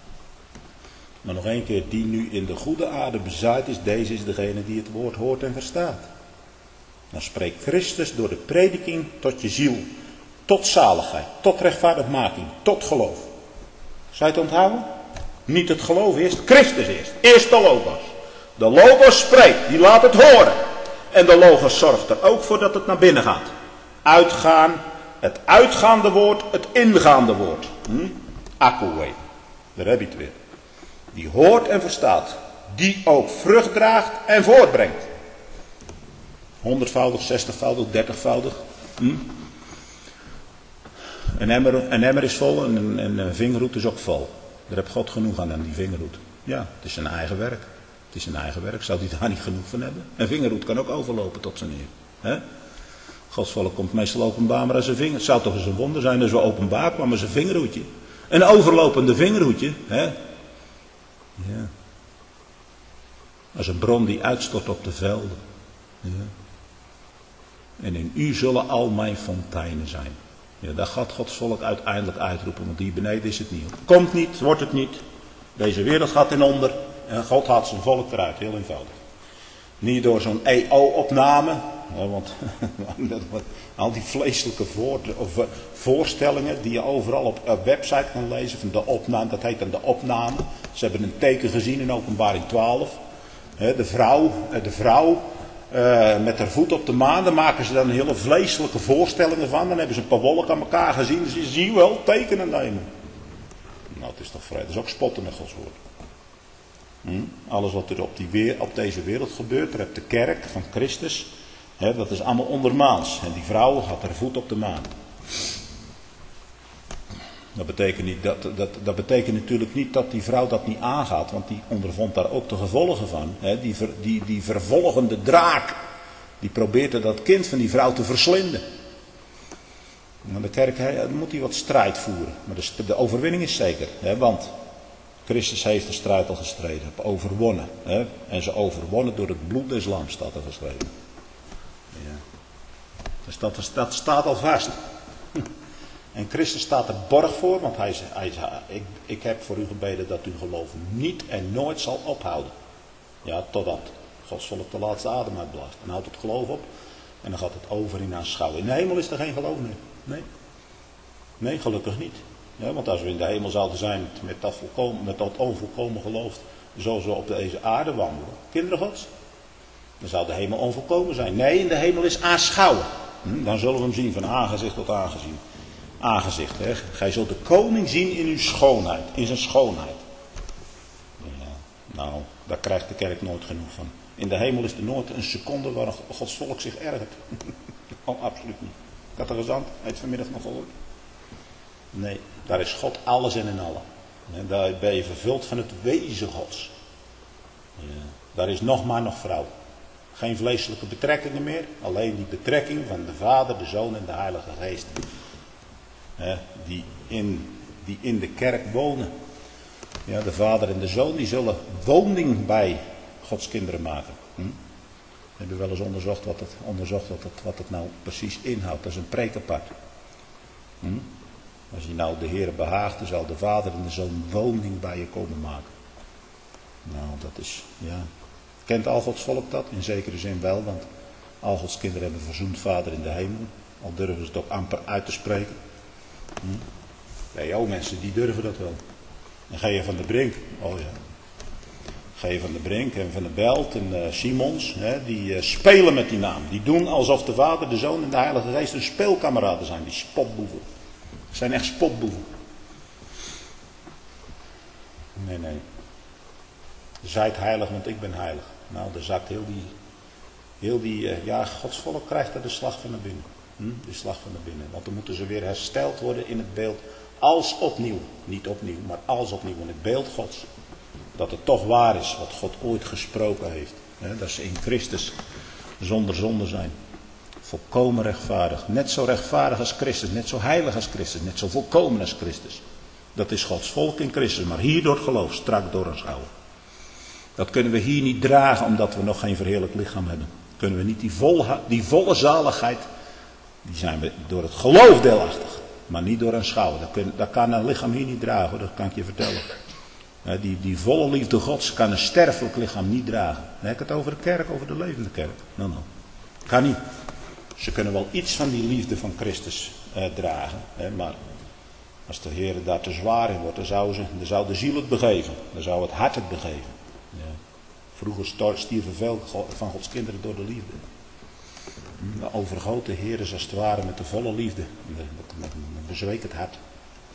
Maar nog één keer, die nu in de goede aarde bezaaid is, deze is degene die het woord hoort en verstaat. Dan spreekt Christus door de prediking tot je ziel. Tot zaligheid, tot rechtvaardigmaking, tot geloof. Zou je het onthouden? Niet het geloof eerst, Christus eerst. Eerst de logos. De logos spreekt, die laat het horen. En de logos zorgt er ook voor dat het naar binnen gaat. Uitgaan, het uitgaande woord, het ingaande woord. Hm? Akouwe. Daar heb je het weer. Die hoort en verstaat. Die ook vrucht draagt en voortbrengt. Honderdvoudig, zestigvoudig, dertigvoudig. Hm? Een emmer, een emmer is vol en een, en een vingerhoed is ook vol. Daar heb God genoeg aan, aan die vingerhoed. Ja, het is zijn eigen werk. Het is zijn eigen werk. Zou hij daar niet genoeg van hebben? Een vingerhoed kan ook overlopen tot zijn eer. He? Gods volk komt meestal openbaar, maar als een vinger. Het zou toch eens een wonder zijn als we openbaar kwamen als een vingerhoedje. Een overlopende vingerhoedje. He? Ja. Als een bron die uitstort op de velden. Ja. En in u zullen al mijn fonteinen zijn. Ja, daar gaat Gods volk uiteindelijk uitroepen, want hier beneden is het niet. Komt niet, wordt het niet. Deze wereld gaat in onder en God haalt zijn volk eruit, heel eenvoudig. Niet door zo'n E O-opname, ja, want al die vleeselijke voor, of voorstellingen die je overal op een website kan lezen, van de opname, dat heet dan de opname. Ze hebben een teken gezien in Openbaring twaalf. De vrouw, de vrouw uh, met haar voet op de maan, daar maken ze dan hele vleeselijke voorstellingen van. Dan hebben ze een paar wolken aan elkaar gezien, dus je ziet wel tekenen nemen. Nou, het is toch vrij, dat is ook spotten met Gods woord. Hm? Alles wat er op, die weer, op deze wereld gebeurt, daar heb de kerk van Christus, hè, dat is allemaal ondermaans. En die vrouw had haar voet op de maan. Dat betekent, niet, dat, dat, dat betekent natuurlijk niet dat die vrouw dat niet aangaat, want die ondervond daar ook de gevolgen van. Hè? Die, ver, die, die vervolgende draak, die probeert dat kind van die vrouw te verslinden. Maar de kerk he, moet hij wat strijd voeren, maar de, de overwinning is zeker, hè? Want Christus heeft de strijd al gestreden, overwonnen. Hè? En ze overwonnen door het bloed des lams, staat er geschreven. Ja. Dus dat, dat staat al vast. En Christus staat er borg voor, want hij zei, hij zei ik, ik heb voor u gebeden dat uw geloof niet en nooit zal ophouden. Ja, totdat Gods volk de laatste adem uitblaast. Dan houdt het geloof op en dan gaat het over in aanschouwen. In de hemel is er geen geloof meer. Nee, nee gelukkig niet. Ja, want als we in de hemel zouden zijn met dat, volkomen, met dat onvolkomen geloof, zoals we op deze aarde wandelen, kinderen Gods, dan zou de hemel onvolkomen zijn. Nee, in de hemel is aanschouwen. Hm? Dan zullen we hem zien van aangezicht tot aangezicht. aangezicht hè? Gij zult de koning zien in uw schoonheid, in zijn schoonheid. Ja, nou, daar krijgt de kerk nooit genoeg van. In de hemel is er nooit een seconde waar Gods volk zich ergert. Oh, absoluut niet. Ik had de gezant, hij heeft vanmiddag nog gehoord. Nee, daar is God alles en in allen. En daar ben je vervuld van het wezen Gods. Ja, daar is nog maar nog vrouw. Geen vleeselijke betrekkingen meer. Alleen die betrekking van de Vader, de Zoon en de Heilige Geest. Ja, die, in, die in de kerk wonen. Ja, de Vader en de Zoon die zullen woning bij Gods kinderen maken. Hm? We hebben wel eens onderzocht wat het, onderzocht wat het, wat het nou precies inhoudt. Dat is een preek apart. Hm? Als je nou de Heer behaagt, dan zal de Vader en de Zoon woning bij je komen maken. Nou, dat is, ja. Kent al Gods volk dat? In zekere zin wel, want al Gods kinderen hebben verzoend Vader in de hemel. Al durven ze het ook amper uit te spreken. Hm? Ja, jouw mensen, die durven dat wel. En G J van der Brink, oh ja. G J van der Brink en Van der Belt en uh, Simons, hè, die uh, spelen met die naam. Die doen alsof de Vader, de Zoon en de Heilige Geest hun speelkameraden zijn. Die spotboeven. Dat zijn echt spotboeven. Nee, nee. Zijt heilig, want ik ben heilig. Nou, daar zakt heel die, heel die, uh, ja, Gods volk krijgt er de slag van naar binnen. Hm? De slag van naar binnen. Want dan moeten ze weer hersteld worden in het beeld. Als opnieuw. Niet opnieuw, maar als opnieuw. In het beeld Gods. Dat het toch waar is wat God ooit gesproken heeft. Hè? Dat ze in Christus zonder zonde zijn. Volkomen rechtvaardig. Net zo rechtvaardig als Christus. Net zo heilig als Christus. Net zo volkomen als Christus. Dat is Gods volk in Christus. Maar hier door het geloof strak door ons houden. Dat kunnen we hier niet dragen omdat we nog geen verheerlijk lichaam hebben. Kunnen we niet die volle, die volle zaligheid. Die zijn we door het geloof deelachtig. Maar niet door een schouw. Dat, kun, dat kan een lichaam hier niet dragen. Dat kan ik je vertellen. Die, die volle liefde Gods kan een sterfelijk lichaam niet dragen. Dan heb ik het over de kerk, over de levende kerk. Nou, nou. Kan niet. Ze kunnen wel iets van die liefde van Christus eh, dragen. Hè, maar als de Heer daar te zwaar in wordt, dan zou, ze, dan zou de ziel het begeven. Dan zou het hart het begeven. Ja. Vroeger stierven veel van Gods kinderen door de liefde. De overgrote Heer is als het ware met de volle liefde. Dan bezweek het hart.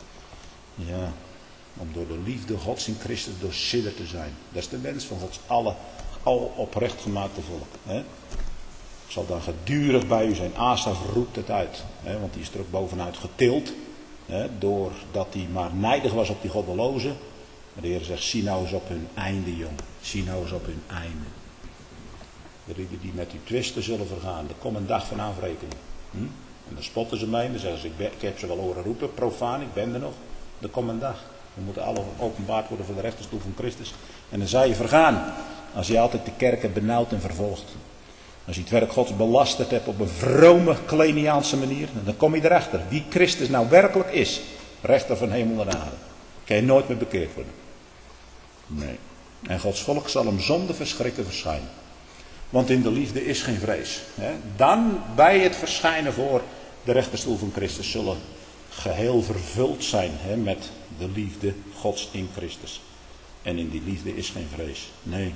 Ja. Om door de liefde Gods in Christus doorsidderd te zijn. Dat is de wens van Gods alle, al oprecht gemaakte volk. Hè? Ik zal dan gedurig bij u zijn. Asaf roept het uit. Hè? Want die is er ook bovenuit getild. Hè? Doordat hij maar nijdig was op die goddelozen. Maar de Heer zegt, zie nou eens op hun einde, jong. Zie nou eens op hun einde. De rieden die met u twisten zullen vergaan. Er komt een dag van afrekening. Hm? En dan spotten ze mij. En dan zeggen ze, ik, ben, ik heb ze wel horen roepen. Profaan, ik ben er nog. Er komt een dag. We moeten alle openbaard worden voor de rechterstoel van Christus. En dan zou je vergaan. Als je altijd de kerk hebt benauwd en vervolgd. Als je het werk Gods belasterd hebt op een vrome, Kleniaanse manier. Dan kom je erachter. Wie Christus nou werkelijk is. Rechter van hemel en aarde. Kan je nooit meer bekeerd worden. Nee. En Gods volk zal hem zonder verschrikken verschijnen. Want in de liefde is geen vrees. Dan bij het verschijnen voor de rechterstoel van Christus zullen geheel vervuld zijn hè, met de liefde Gods in Christus. En in die liefde is geen vrees. Nee.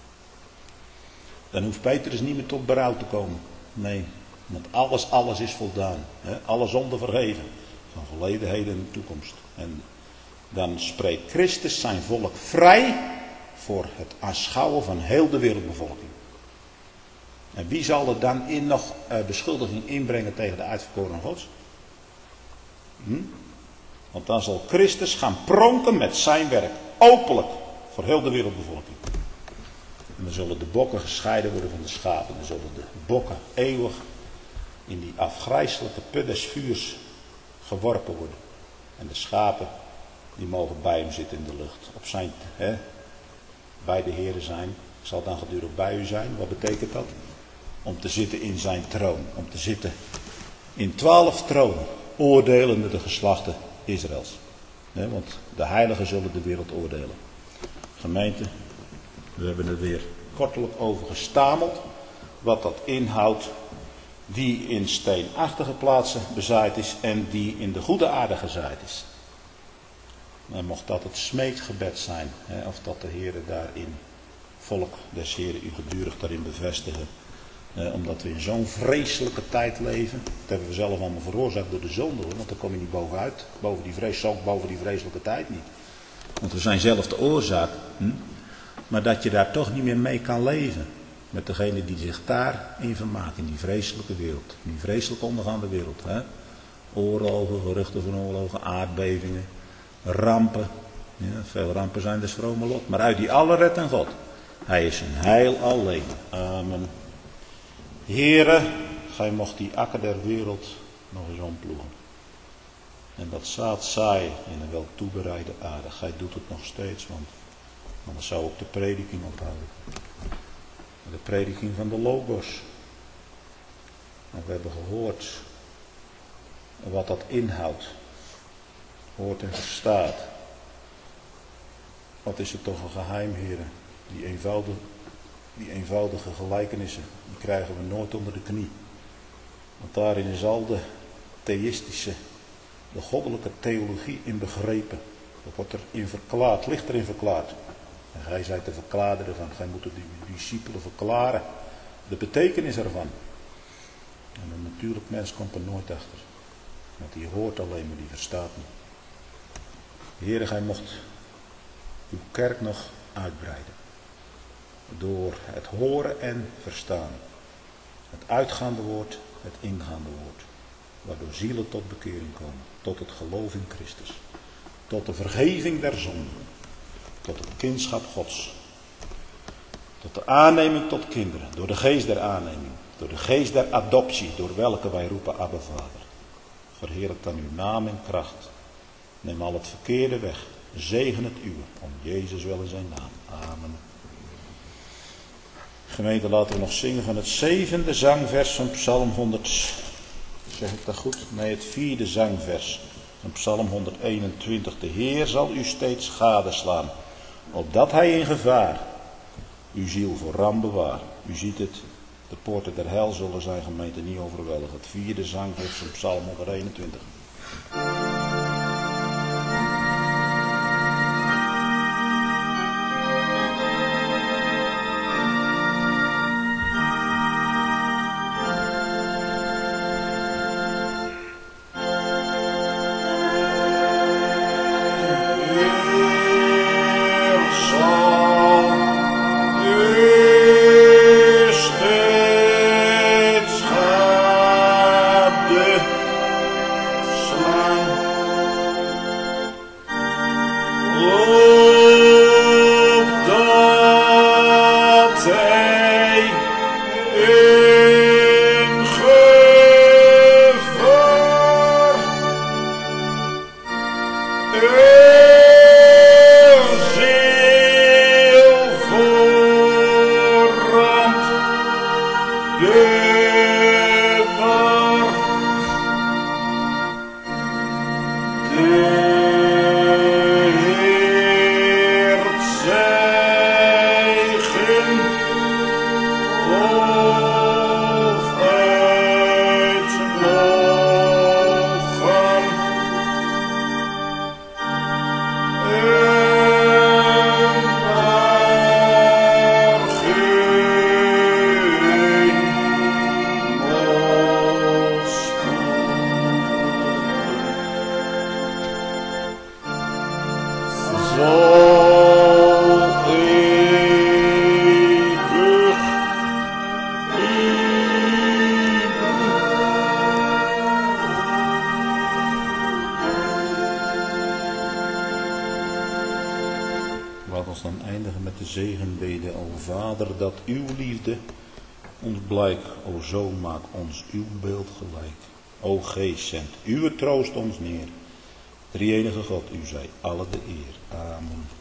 Dan hoeft Petrus niet meer tot berouw te komen. Nee. Want alles, alles is voldaan. Hè, alle zonde vergeven. Van verleden, heden en toekomst. En dan spreekt Christus zijn volk vrij voor het aanschouwen van heel de wereldbevolking. En wie zal er dan in nog uh, beschuldiging inbrengen tegen de uitverkoren Gods? Hm? Want dan zal Christus gaan pronken met zijn werk. Openlijk. Voor heel de wereldbevolking. En dan zullen de bokken gescheiden worden van de schapen. Dan zullen de bokken eeuwig in die afgrijselijke put des vuurs geworpen worden. En de schapen die mogen bij hem zitten in de lucht. Op zijn, hè, bij de Heere zijn. Zal dan gedurig bij u zijn. Wat betekent dat? Om te zitten in zijn troon. Om te zitten in twaalf tronen. Oordelende de geslachten Israëls. Nee, want de heiligen zullen de wereld oordelen. Gemeente, we hebben er weer kortelijk over gestameld. Wat dat inhoudt. Die in steenachtige plaatsen bezaaid is. En die in de goede aarde gezaaid is. En mocht dat het smeekgebed zijn. Hè, of dat de Heere daarin, volk des Heeren, u gedurig daarin bevestigen. Eh, omdat we in zo'n vreselijke tijd leven. Dat hebben we zelf allemaal veroorzaakt door de zonde, hoor, want dan kom je niet bovenuit. Boven die, vrees, boven die vreselijke tijd niet. Want we zijn zelf de oorzaak. Hm? Maar dat je daar toch niet meer mee kan leven. Met degene die zich daarin vermaakt. In die vreselijke wereld. In die vreselijke ondergaande wereld. Hè? Oorlogen, geruchten van oorlogen, aardbevingen, rampen. Ja, veel rampen zijn dus vrome lot. Maar uit die alle redt en God. Hij is een heil alleen. Amen. Heere, gij mocht die akker der wereld nog eens omploegen. En dat zaad zaaien in een wel toebereide aarde. Gij doet het nog steeds, want anders zou ook de prediking ophouden. De prediking van de Logos. En we hebben gehoord wat dat inhoudt. Hoort en verstaat. Wat is het toch een geheim, heren. Die eenvoudige, die eenvoudige gelijkenissen, die krijgen we nooit onder de knie. Want daarin is al de theïstische, de goddelijke theologie in begrepen. Dat wordt erin verklaard, ligt erin verklaard. En gij zijt de verklaarder ervan. Gij moet het die discipelen verklaren. De betekenis ervan. En een natuurlijk mens komt er nooit achter. Want die hoort alleen, maar die verstaat niet. Heere, gij mocht uw kerk nog uitbreiden. Door het horen en verstaan. Het uitgaande woord, het ingaande woord. Waardoor zielen tot bekering komen. Tot het geloof in Christus. Tot de vergeving der zonden. Tot het kindschap Gods. Tot de aanneming tot kinderen. Door de geest der aanneming. Door de geest der adoptie. Door welke wij roepen Abba Vader. Verheerlijk dan uw naam en kracht. Neem al het verkeerde weg. Zegen het uwe. Om Jezus wel in zijn naam. Amen. Gemeente, laten we nog zingen van het zevende zangvers van Psalm honderd. Zeg ik dat goed? Nee, het vierde zangvers van Psalm honderdeenentwintig. De Heer zal u steeds gadeslaan, opdat hij in gevaar uw ziel voor ram bewaart. U ziet het, de poorten der hel zullen zijn, gemeente, niet overweldigen. Het vierde zangvers van Psalm honderdeenentwintig. Zegenbede, o Vader, dat uw liefde ons blijkt. O Zoon, maak ons uw beeld gelijk. O Geest, zend uw troost ons neer. Drie-enige God, u zij alle de eer. Amen.